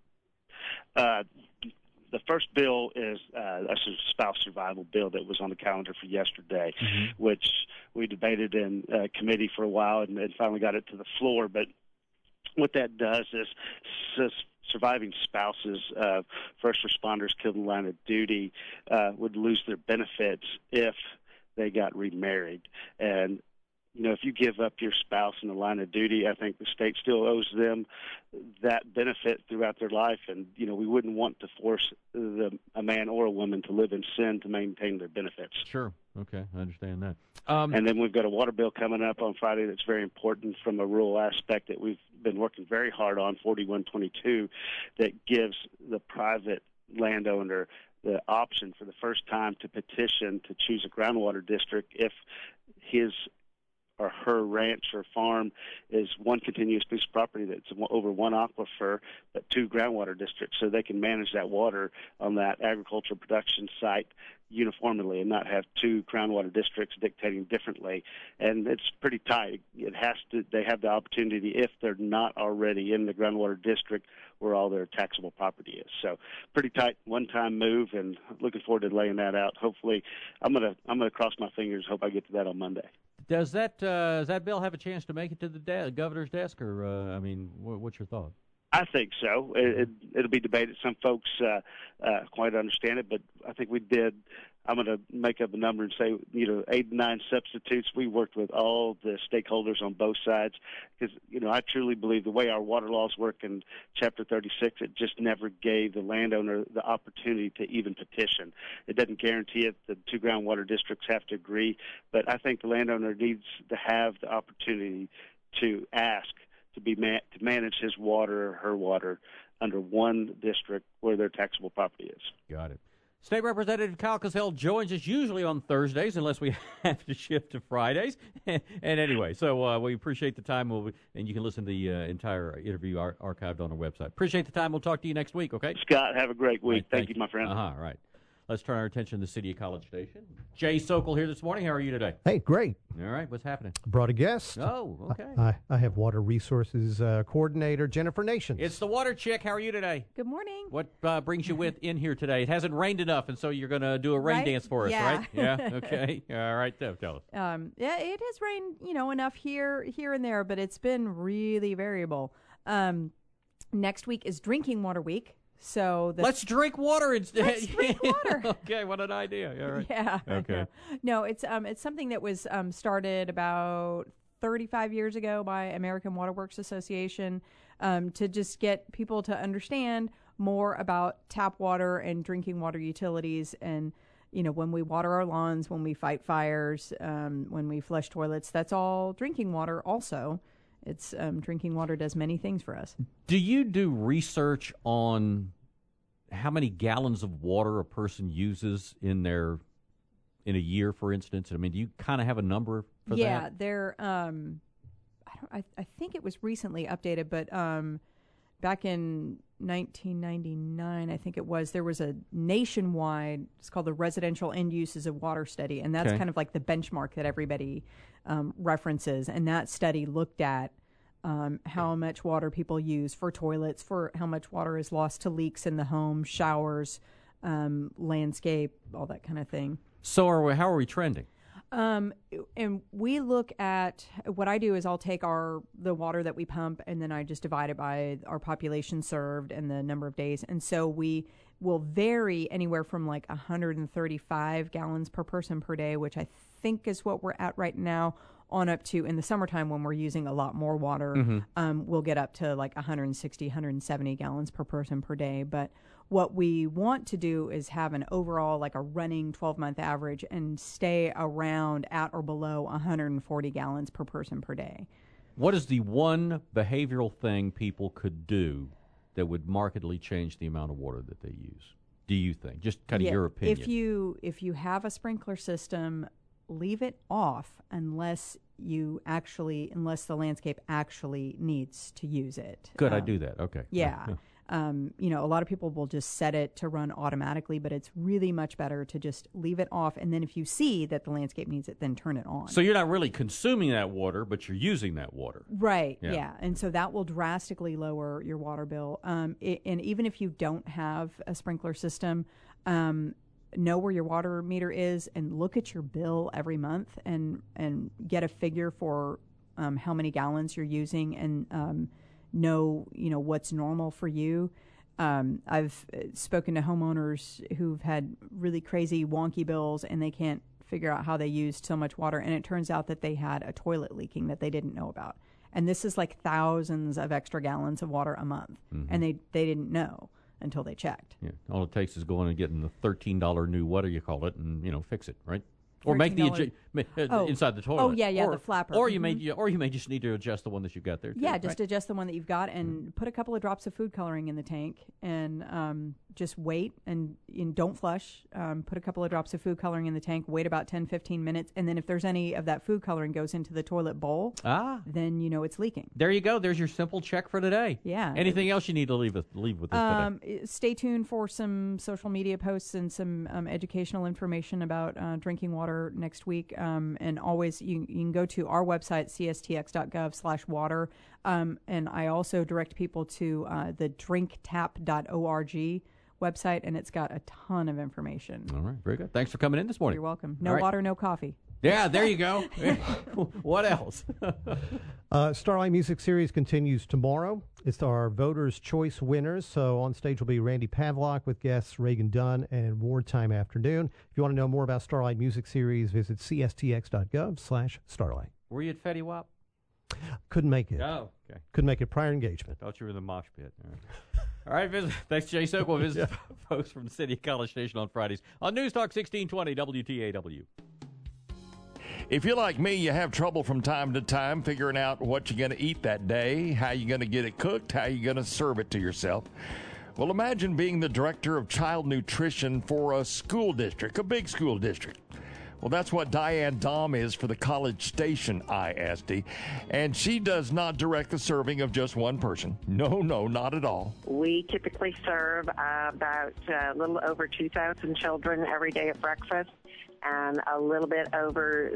Speaker 10: The first bill is a spouse survival bill that was on the calendar for yesterday, which we debated in committee for a while and finally got it to the floor. But what that does is surviving spouses of first responders killed in the line of duty would lose their benefits if they got remarried. And if you give up your spouse in the line of duty, I think the state still owes them that benefit throughout their life. And, we wouldn't want to force a man or a woman to live in sin to maintain their benefits.
Speaker 9: Sure. Okay. I understand that.
Speaker 10: And then we've got a water bill coming up on Friday that's very important from a rural aspect that we've been working very hard on, 4122, that gives the private landowner the option for the first time to petition to choose a groundwater district if his or her ranch or farm is one continuous piece of property that's over one aquifer, but 2 groundwater districts, so they can manage that water on that agricultural production site uniformly and not have 2 groundwater districts dictating differently. And it's pretty tight. They have the opportunity, if they're not already in the groundwater district where all their taxable property is. So pretty tight one-time move, and looking forward to laying that out. Hopefully, I'm gonna cross my fingers, hope I get to that on Monday.
Speaker 9: Does that bill have a chance to make it to the governor's desk, or what's your thought?
Speaker 10: I think so. It'll be debated. Some folks quite understand it, but I think we did I'm going to make up a number and say, 8 to 9 substitutes. We worked with all the stakeholders on both sides because, I truly believe the way our water laws work in Chapter 36, it just never gave the landowner the opportunity to even petition. It doesn't guarantee it. The 2 groundwater districts have to agree, but I think the landowner needs to have the opportunity to ask to to manage his water or her water under one district where their taxable property is.
Speaker 9: Got it. State Representative Kyle Cassell joins us usually on Thursdays unless we have to shift to Fridays. And anyway, so we appreciate the time. And you can listen to the entire interview archived on our website. Appreciate the time. We'll talk to you next week, okay?
Speaker 10: Scott, have a great week.
Speaker 9: Right,
Speaker 10: thank you, my friend.
Speaker 9: All right. Let's turn our attention to the City of College Station. Jay Sokol here this morning. How are you today?
Speaker 11: Hey, great.
Speaker 9: All right. What's happening?
Speaker 11: Brought a guest.
Speaker 9: Oh, okay.
Speaker 11: I have Water Resources Coordinator Jennifer Nations.
Speaker 9: It's the Water Chick. How are you today?
Speaker 12: Good morning.
Speaker 9: What brings you in here today? It hasn't rained enough, and so you're going to do a rain dance for us, right? Yeah. Okay. All right. Tell us.
Speaker 12: Yeah, it has rained, enough here and there, but it's been really variable. Next week is Drinking Water Week. So
Speaker 9: let's drink water instead.
Speaker 12: Let's drink water.
Speaker 9: Okay, what an idea. All right.
Speaker 12: Yeah.
Speaker 9: Okay.
Speaker 12: No, it's something that was started about 35 years ago by American Water Works Association to just get people to understand more about tap water and drinking water utilities. And, when we water our lawns, when we fight fires, when we flush toilets, that's all drinking water also. It's drinking water does many things for us.
Speaker 9: Do you do research on how many gallons of water a person uses in a year, for instance? I mean, do you kind of have a number for that?
Speaker 12: Yeah, there. I think it was recently updated, but back in 1999, I think it was, there was a nationwide, it's called the Residential End Uses of Water Study, and that's kind of like the benchmark that everybody references. And that study looked at how much water people use for toilets, for how much water is lost to leaks in the home, showers, landscape, all that kind of thing.
Speaker 9: So how are we trending?
Speaker 12: And we look at, what I do is I'll take the water that we pump, and then I just divide it by our population served and the number of days. And so we will vary anywhere from like 135 gallons per person per day, which I think is what we're at right now, on up to, in the summertime when we're using a lot more water, we'll get up to like 160, 170 gallons per person per day. But what we want to do is have an overall, like a running 12-month average, and stay around at or below 140 gallons per person per day.
Speaker 9: What is the one behavioral thing people could do that would markedly change the amount of water that they use, do you think? Just kind of your opinion.
Speaker 12: If you have a sprinkler system, leave it off unless the landscape actually needs to use it.
Speaker 9: Good, I do that. Okay.
Speaker 12: Yeah. A lot of people will just set it to run automatically, but it's really much better to just leave it off. And then if you see that the landscape needs it, then turn it on.
Speaker 9: So you're not really consuming that water, but you're using that water.
Speaker 12: Right. Yeah. And so that will drastically lower your water bill. And even if you don't have a sprinkler system, know where your water meter is and look at your bill every month and get a figure for how many gallons you're using, and know what's normal for you. I've spoken to homeowners who've had really crazy wonky bills, and they can't figure out how they used so much water, and it turns out that they had a toilet leaking that they didn't know about. And this is like thousands of extra gallons of water a month, and they didn't know until they checked.
Speaker 9: Yeah, all it takes is going and getting the $13 new, what do you call it, and fix it, right? Or make the inside the toilet.
Speaker 12: Oh yeah, the flapper.
Speaker 9: Or you may just need to adjust the one that you've got there.
Speaker 12: Yeah, just adjust the one that you've got, and put a couple of drops of food coloring in the tank, and just wait and don't flush. Put a couple of drops of food coloring in the tank. Wait about 10-15 minutes, and then if there's any of that food coloring goes into the toilet bowl, then it's leaking.
Speaker 9: There you go. There's your simple check for today.
Speaker 12: Yeah.
Speaker 9: Anything else you need to leave with us today?
Speaker 12: Stay tuned for some social media posts and some educational information about drinking water next week, and always you can go to our website, cstx.gov/water, and I also direct people to the drinktap.org website, and it's got a ton of information.
Speaker 9: All right, very good. Thanks for coming in this morning.
Speaker 12: You're welcome. No water, no coffee.
Speaker 9: Yeah, there you go. What else?
Speaker 11: Starlight Music Series continues tomorrow. It's our Voters' Choice winners. So on stage will be Randy Pavlock with guests Reagan Dunn and Wartime Afternoon. If you want to know more about Starlight Music Series, visit cstx.gov/Starlight.
Speaker 9: Were you at Fetty Wap?
Speaker 11: Couldn't make it.
Speaker 9: Oh, okay.
Speaker 11: Couldn't make it. Prior engagement.
Speaker 9: Thought you were in the mosh pit. All right, thanks, Jay Sokol. Visit folks from the City College Station on Fridays on News Talk 1620 WTAW.
Speaker 16: If you're like me, you have trouble from time to time figuring out what you're going to eat that day, how you're going to get it cooked, how you're going to serve it to yourself. Well, imagine being the director of child nutrition for a school district, a big school district. Well, that's what Diane Dahm is for the College Station ISD, and she does not direct the serving of just one person. No, not at all.
Speaker 17: We typically serve about a little over 2,000 children every day at breakfast, and a little bit over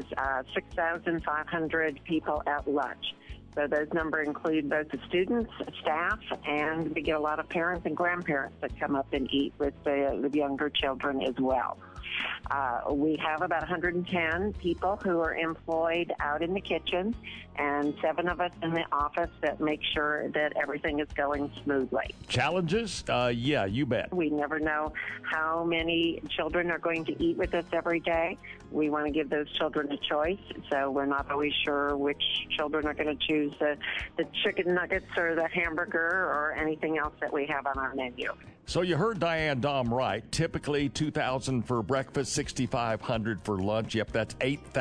Speaker 17: 6,500 people at lunch. So those numbers include both the students, staff, and we get a lot of parents and grandparents that come up and eat with the younger children as well. We have about 110 people who are employed out in the kitchen and 7 of us in the office that make sure that everything is going smoothly.
Speaker 16: Challenges? Yeah, you bet.
Speaker 17: We never know how many children are going to eat with us every day. We want to give those children a choice, so we're not always sure which children are going to choose the chicken nuggets or the hamburger or anything else that we have on our menu.
Speaker 16: So you heard Diane Dahm right. Typically 2,000 for breakfast, 6,500 for lunch. Yep, that's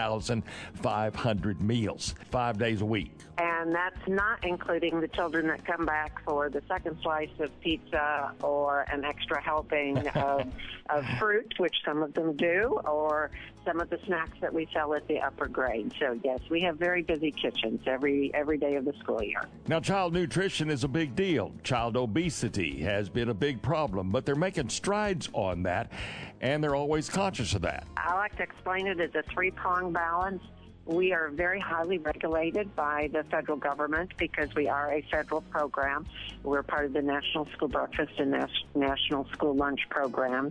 Speaker 16: 8,500 meals, 5 days a week.
Speaker 17: And that's not including the children that come back for the second slice of pizza or an extra helping of fruit, which some of them do, or some of the snacks that we sell at the upper grade. So, yes, we have very busy kitchens every day of the school year.
Speaker 16: Now, child nutrition is a big deal. Child obesity has been a big problem, but they're making strides on that, and they're always conscious of that.
Speaker 17: I like to explain it as a three-pronged balance. We are very highly regulated by the federal government because we are a federal program. We're part of the National School Breakfast and National School Lunch programs.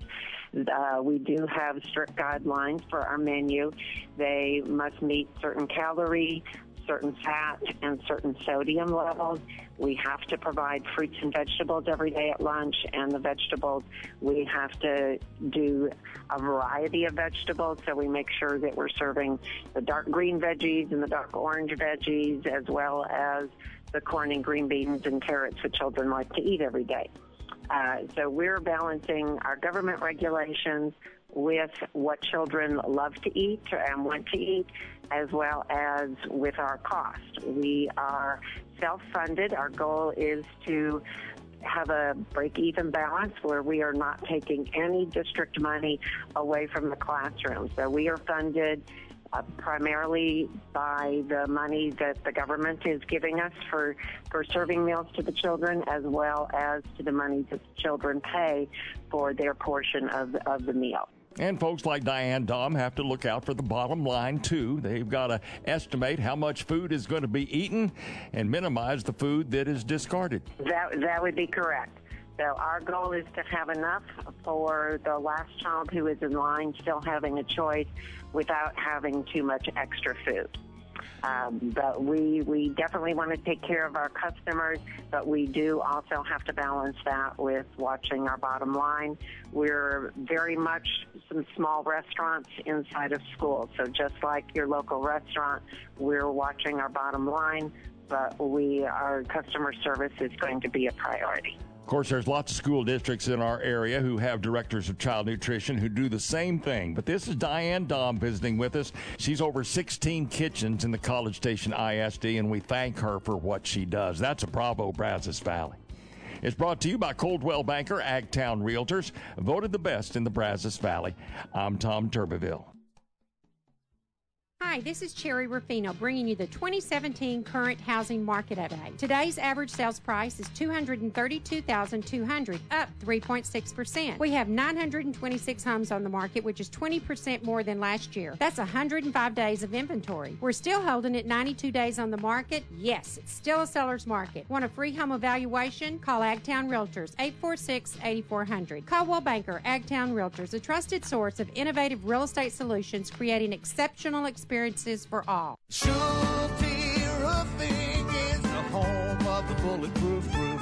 Speaker 17: We do have strict guidelines for our menu. They must meet certain calorie, certain fat, and certain sodium levels. We have to provide fruits and vegetables every day at lunch, and the vegetables, we have to do a variety of vegetables, so we make sure that we're serving the dark green veggies and the dark orange veggies, as well as the corn and green beans and carrots that children like to eat every day. So we're balancing our government regulations with what children love to eat and want to eat, as well as with our cost. We are self-funded. Our goal is to have a break-even balance where we are not taking any district money away from the classroom. So we are funded primarily by the money that the government is giving us for serving meals to the children, as well as to the money that the children pay for their portion of the meal.
Speaker 16: And folks like Diane Dahm have to look out for the bottom line, too. They've got to estimate how much food is going to be eaten and minimize the food that is discarded.
Speaker 17: That would be correct. So our goal is to have enough for the last child who is in line still having a choice without having too much extra food. But we definitely want to take care of our customers, but we do also have to balance that with watching our bottom line. We're very much some small restaurants inside of schools. So just like your local restaurant, we're watching our bottom line, but our customer service is going to be a priority.
Speaker 16: Of course, there's lots of school districts in our area who have directors of child nutrition who do the same thing. But this is Diane Dahm visiting with us. She's over 16 kitchens in the College Station ISD, and we thank her for what she does. That's a bravo, Brazos Valley. It's brought to you by Coldwell Banker Agtown Realtors, voted the best in the Brazos Valley. I'm Tom Turbeville.
Speaker 18: Hi, this is Cherry Rufino bringing you the 2017 current housing market update. Today's average sales price is $232,200, up 3.6%. We have 926 homes on the market, which is 20% more than last year. That's 105 days of inventory. We're still holding at 92 days on the market. Yes, it's still a seller's market. Want a free home evaluation? Call Agtown Realtors, 846-8400. Caldwell Banker, Agtown Realtors, a trusted source of innovative real estate solutions, creating exceptional experiences for all.
Speaker 19: Schulte Roofing is the home of the bulletproof roof.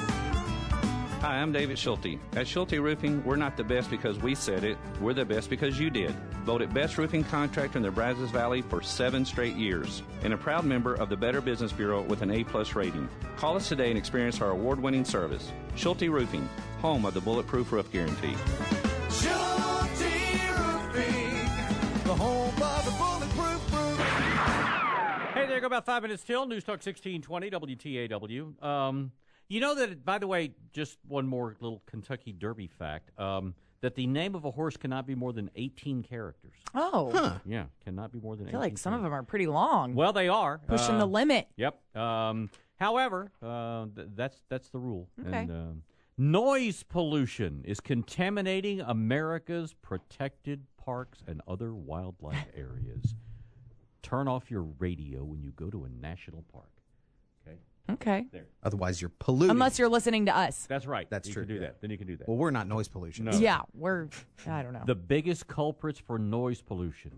Speaker 20: Hi, I'm David Schulte. At Schulte Roofing, we're not the best because we said it. We're the best because you did. Voted Best Roofing Contractor in the Brazos Valley for 7 straight years. And a proud member of the Better Business Bureau with an A+ rating. Call us today and experience our award-winning service. Schulte Roofing, home of the Bulletproof Roof Guarantee.
Speaker 19: Schulte Roofing, the home of the bulletproof roof.
Speaker 9: Hey there, go about 5 minutes till. News Talk 1620 WTAW. You know that, by the way, just one more little Kentucky Derby fact, that the name of a horse cannot be more than 18 characters.
Speaker 1: Oh. Huh.
Speaker 9: Yeah, cannot be more than 18.
Speaker 1: I feel like some of them are pretty long.
Speaker 9: Well, they are.
Speaker 1: Pushing the limit.
Speaker 9: Yep. However, that's the rule.
Speaker 1: Okay.
Speaker 9: And noise pollution is contaminating America's protected parks and other wildlife areas. Turn off your radio when you go to a national park. Okay.
Speaker 1: Okay.
Speaker 9: There.
Speaker 21: Otherwise, you're polluting.
Speaker 1: Unless you're listening to us.
Speaker 9: That's right.
Speaker 21: That's
Speaker 9: you
Speaker 21: true.
Speaker 9: Can do that. Then you can do that.
Speaker 21: Well, we're not noise pollution.
Speaker 9: No.
Speaker 1: Yeah, I don't know.
Speaker 9: The biggest culprits for noise pollution: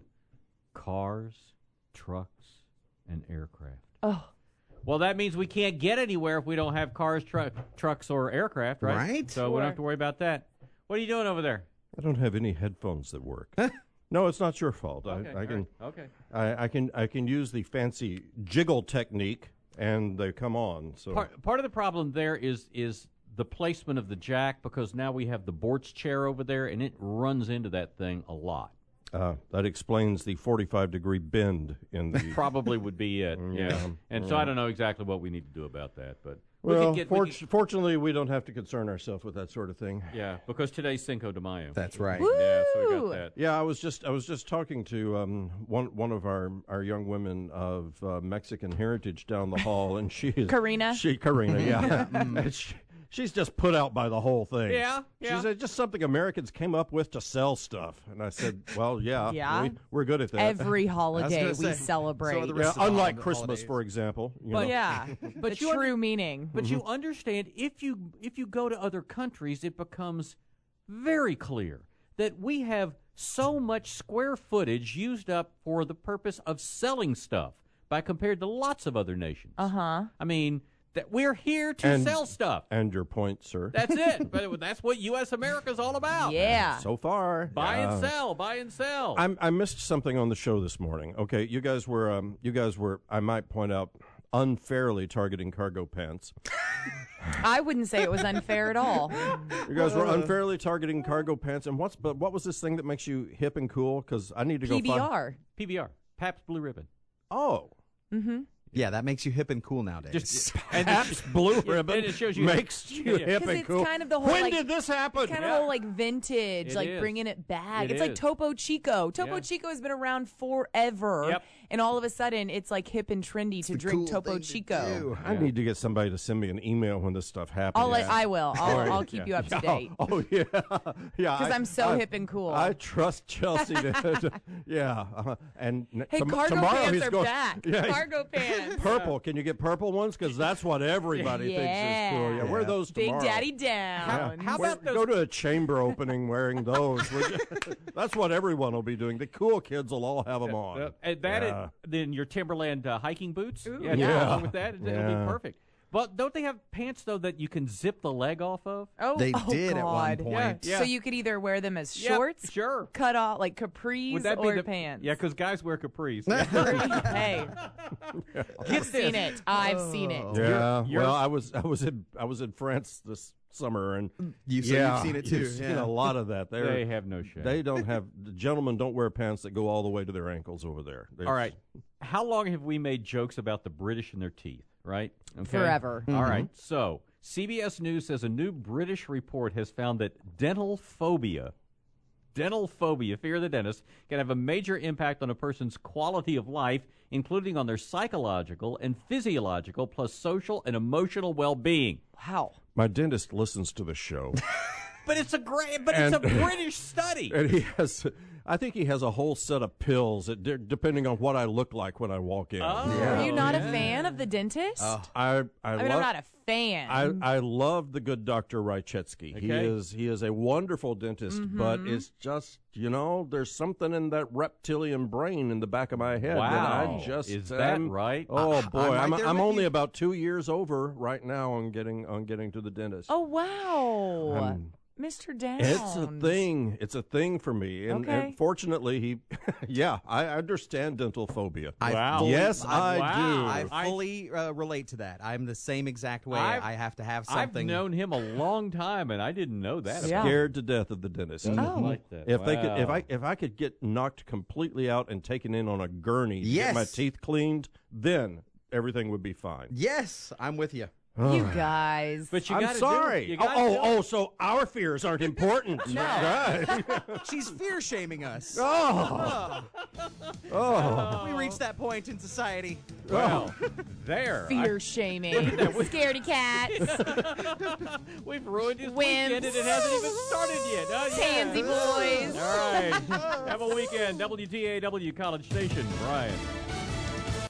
Speaker 9: cars, trucks, and aircraft.
Speaker 1: Oh.
Speaker 9: Well, that means we can't get anywhere if we don't have cars, trucks, or aircraft, right?
Speaker 21: Right.
Speaker 9: So we don't have to worry about that. What are you doing over there?
Speaker 25: I don't have any headphones that work. No, it's not your fault.
Speaker 9: Okay,
Speaker 25: I can.
Speaker 9: Okay.
Speaker 25: I can use the fancy jiggle technique, and they come on. So
Speaker 9: part of the problem there is the placement of the jack, because now we have the Bortz chair over there, and it runs into that thing a lot.
Speaker 25: That explains the 45-degree bend in the.
Speaker 9: Probably would be it. Yeah. And so I don't know exactly what we need to do about that, but.
Speaker 25: Fortunately, we don't have to concern ourselves with that sort of thing.
Speaker 9: Yeah, because today's Cinco de Mayo.
Speaker 21: That's right.
Speaker 9: Yeah, so we got that.
Speaker 25: Yeah, I was just talking to one of our young women of Mexican heritage down the hall, and she is
Speaker 1: Karina.
Speaker 25: Karina, yeah. She's just put out by the whole thing.
Speaker 9: Yeah.
Speaker 25: She said just something Americans came up with to sell stuff, and I said, well, yeah. We're good at that.
Speaker 1: Every holiday we celebrate.
Speaker 25: So unlike Christmas, for example.
Speaker 9: But
Speaker 1: the true meaning.
Speaker 9: But you understand, if you go to other countries, it becomes very clear that we have so much square footage used up for the purpose of selling stuff by compared to lots of other nations.
Speaker 1: Uh-huh.
Speaker 9: I mean, that we're here to sell stuff.
Speaker 25: And your point, sir.
Speaker 9: That's it. But that's what U.S. America's all about.
Speaker 1: Yeah.
Speaker 25: So far.
Speaker 9: Buy and sell. Buy and sell.
Speaker 25: I missed something on the show this morning. Okay, you guys were, I might point out, unfairly targeting cargo pants.
Speaker 1: I wouldn't say it was unfair at all.
Speaker 25: You guys were unfairly targeting cargo pants. And what was this thing that makes you hip and cool? Because I need to go
Speaker 1: PBR.
Speaker 9: PBR. Pabst Blue Ribbon.
Speaker 25: Oh.
Speaker 1: Mm-hmm.
Speaker 21: Yeah, that makes you hip and cool nowadays.
Speaker 25: Pabst Blue Ribbon
Speaker 9: it shows you
Speaker 25: makes you hip and cool.
Speaker 1: It's kind of the whole,
Speaker 25: when did this happen?
Speaker 1: It's kind of the whole vintage, bringing it back. It's like Topo Chico. Topo Chico has been around forever.
Speaker 9: Yep.
Speaker 1: And all of a sudden, it's like hip and trendy to drink
Speaker 21: cool
Speaker 1: Topo Chico.
Speaker 25: I need to get somebody to send me an email when this stuff happens.
Speaker 1: I will. I'll keep you up to date.
Speaker 25: Oh, yeah. Yeah.
Speaker 1: Because I'm so hip and cool.
Speaker 25: I trust Chelsea to and
Speaker 1: hey, cargo
Speaker 25: tomorrow
Speaker 1: pants
Speaker 25: he's
Speaker 1: are
Speaker 25: going,
Speaker 1: back.
Speaker 25: Yeah,
Speaker 1: cargo pants.
Speaker 25: Purple. Can you get purple ones? Because that's what everybody thinks is cool. Yeah, wear those tomorrow.
Speaker 1: Big Daddy down.
Speaker 9: How about those?
Speaker 25: Go to a chamber opening wearing those. That's what everyone will be doing. The cool kids will all have them on.
Speaker 9: Then your Timberland hiking boots.
Speaker 1: Ooh.
Speaker 9: Along with that, it'll be perfect. But don't they have pants, though, that you can zip the leg off of?
Speaker 21: They did
Speaker 1: God.
Speaker 21: at one point.
Speaker 1: Yeah. So you could either wear them as shorts,
Speaker 9: sure,
Speaker 1: cut off like capris, or pants.
Speaker 9: Yeah, because guys wear capris.
Speaker 1: Hey, I've seen it. I've seen it.
Speaker 25: Yeah. Well, I was in France this summer, and
Speaker 21: you've seen it too.
Speaker 25: You've seen a lot of that.
Speaker 9: They have no shame.
Speaker 25: They don't have. The gentlemen don't wear pants that go all the way to their ankles over there.
Speaker 9: All right. How long have we made jokes about the British and their teeth? Right? Okay.
Speaker 1: Forever.
Speaker 9: All right. So CBS News says a new British report has found that dental phobia dental phobia, fear of the dentist, can have a major impact on a person's quality of life, including on their psychological and physiological, plus social and emotional well-being.
Speaker 1: Wow.
Speaker 25: My dentist listens to the show.
Speaker 9: But it's a British study.
Speaker 25: And I think he has a whole set of pills depending on what I look like when I walk in.
Speaker 1: Are you not a fan of the dentist?
Speaker 25: I'm
Speaker 1: not a fan.
Speaker 25: I love the good Dr. Rychetsky.
Speaker 9: Okay.
Speaker 25: He is a wonderful dentist, but it's just, there's something in that reptilian brain in the back of my head
Speaker 9: Wow.
Speaker 25: that I just
Speaker 9: Is that right?
Speaker 25: Oh boy,
Speaker 2: I'm right there
Speaker 25: I'm
Speaker 2: with
Speaker 25: only
Speaker 2: you.
Speaker 25: about 2 years over right now on getting to the dentist.
Speaker 1: Oh, wow. Mr. Downs.
Speaker 25: It's a thing for me. And fortunately, I understand dental phobia.
Speaker 2: I fully
Speaker 25: I
Speaker 2: relate to that. I'm the same exact way. I have to have something.
Speaker 9: I've known him a long time, and I didn't know that.
Speaker 25: Scared to death of the dentist.
Speaker 9: I like that.
Speaker 25: If I could get knocked completely out and taken in on a gurney to get my teeth cleaned, then everything would be fine.
Speaker 2: Yes, I'm with you.
Speaker 1: You guys.
Speaker 9: But
Speaker 25: I'm sorry. So our fears aren't important.
Speaker 1: No.
Speaker 25: Right.
Speaker 2: She's fear shaming us.
Speaker 25: Oh.
Speaker 2: We reached that point in society.
Speaker 9: Well,
Speaker 1: Fear shaming. Scaredy cats.
Speaker 9: We've ruined his
Speaker 1: Wimps.
Speaker 9: weekend, and it hasn't even started yet.
Speaker 1: Tansy boys.
Speaker 9: All right. Have a weekend. WTAW College Station. Brian.